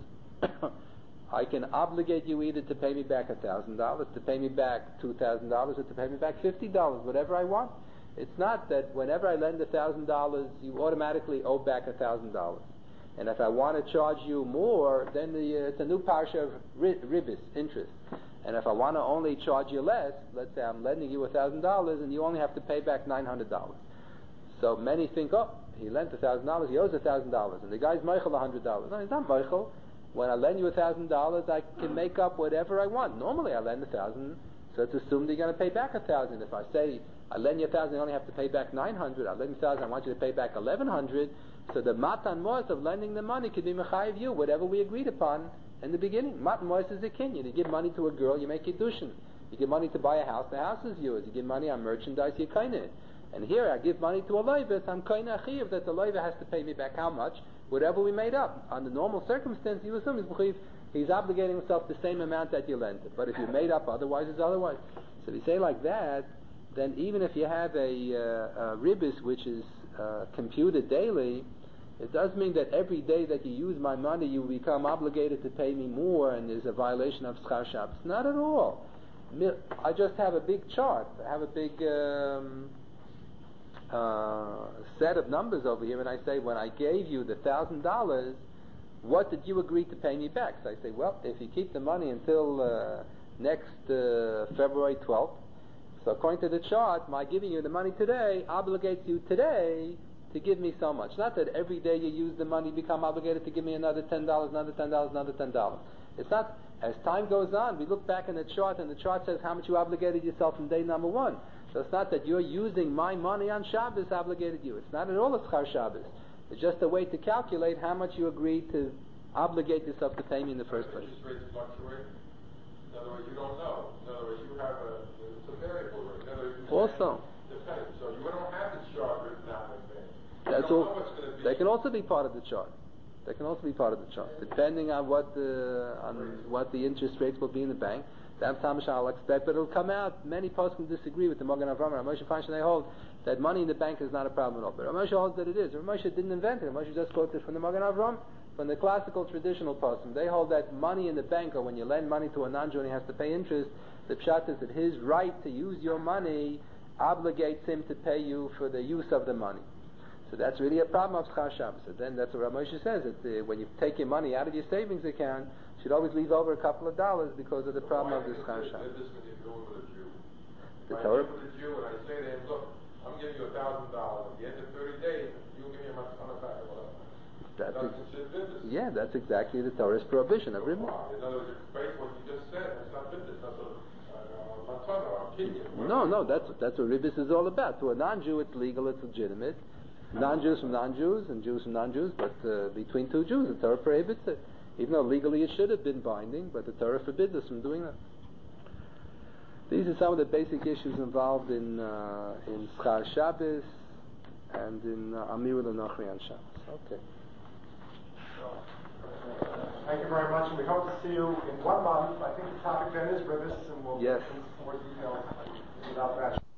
I can obligate you either to pay me back a thousand dollars, to pay me back two thousand dollars, or to pay me back fifty dollars, whatever I want. It's not that whenever I lend a thousand dollars, you automatically owe back a thousand dollars. And if I want to charge you more, then the, uh, it's a new parsha of ribbis, interest. And if I want to only charge you less, let's say I'm lending you a thousand dollars, and you only have to pay back nine hundred dollars. So many think, oh, he lent a thousand dollars, he owes a thousand dollars, and the guy's meichel a hundred dollars. No, he's not meichel. When I lend you a thousand dollars, I can make up whatever I want. Normally, I lend a thousand, so it's assumed you're going to pay back a thousand. If I say I lend you a thousand, you only have to pay back nine hundred. I lend you a thousand, I want you to pay back eleven hundred. So the matan mos of lending the money could be mechayiv you, whatever we agreed upon in the beginning. Matan mos is a kinyan. You give money to a girl, you make kiddushin. You give money to buy a house, the house is yours. You give money on merchandise, you kaina it. And here I give money to a loiva, so I'm kaina achiv that the loiva has to pay me back how much? Whatever we made up. Under normal circumstance, you assume he's mechayiv, he's obligating himself the same amount that you lent it. But if you made up otherwise, it's otherwise. So if you say like that, then even if you have a, uh, a ribbis which is uh, computed daily, it does mean that every day that you use my money, you become obligated to pay me more, and there's a violation of Schar Shabbos. Not at all. I just have a big chart. I have a big um, uh, set of numbers over here, and I say, when I gave you the thousand dollars, what did you agree to pay me back? So I say, well, if you keep the money until uh, next uh, February twelfth, so according to the chart, my giving you the money today obligates you today to give me so much. Not that every day you use the money, you become obligated to give me another ten dollars, another ten dollars, another ten dollars. It's not, as time goes on, we look back in the chart, and the chart says how much you obligated yourself from day number one. So it's not that you're using my money on Shabbos obligated you. It's not at all a Schar Shabbos. It's just a way to calculate how much you agreed to obligate yourself to pay me in the first place. Interest rates fluctuate. In other words, you don't know. In other words, you have a, it's a variable rate. In other words, you also, depends. So you don't have the chart written out in advance. That's all. They can also be part of the chart. They can also be part of the chart, depending on what the on what the interest rates will be in the bank. That's how much I'll expect, but it'll come out. Many poskim disagree with the Magen Avraham. Moshe Feinstein, they hold that money in the bank is not a problem at all. But Moshe holds that it is. Moshe didn't invent it. Moshe just quoted from the Magen Avraham, from the classical traditional poskim. They hold that money in the bank, or when you lend money to a non-Jew and he has to pay interest, the pshat is that his right to use your money obligates him to pay you for the use of the money. So that's really a problem of Schar Shabbos. So then that's what Rav Moshe says, that uh, when you take your money out of your savings account, you should always leave over a couple of dollars because of the problem of the Schar Shabbos. This when you're dealing with a Jew. The When I Torah? deal with a Jew and I say to him, look, I'm giving you a thousand dollars. At the end of thirty days, you'll give me a much on back or whatever. That's That's ex- considered business. yeah, that's exactly the Torah's prohibition of So ribbon. far. In other words, it's based on what you just said. It's not business. That's a uh, matana or kinyan. No, no, that's that's what ribbis is all about. To a non-Jew, it's legal, it's legitimate. Non-Jews from non-Jews and Jews from non-Jews, but uh, between two Jews, the Torah prohibits it. Even though legally it should have been binding, but the Torah forbids us from doing that. These are some of the basic issues involved in uh, in Schar Shabbos. and in uh, Amiru L'Nochri on Shabbos. Okay. Thank you very much, and we hope to see you in one month. I think the topic then is Rivas, and we'll yes. get into some more details about that.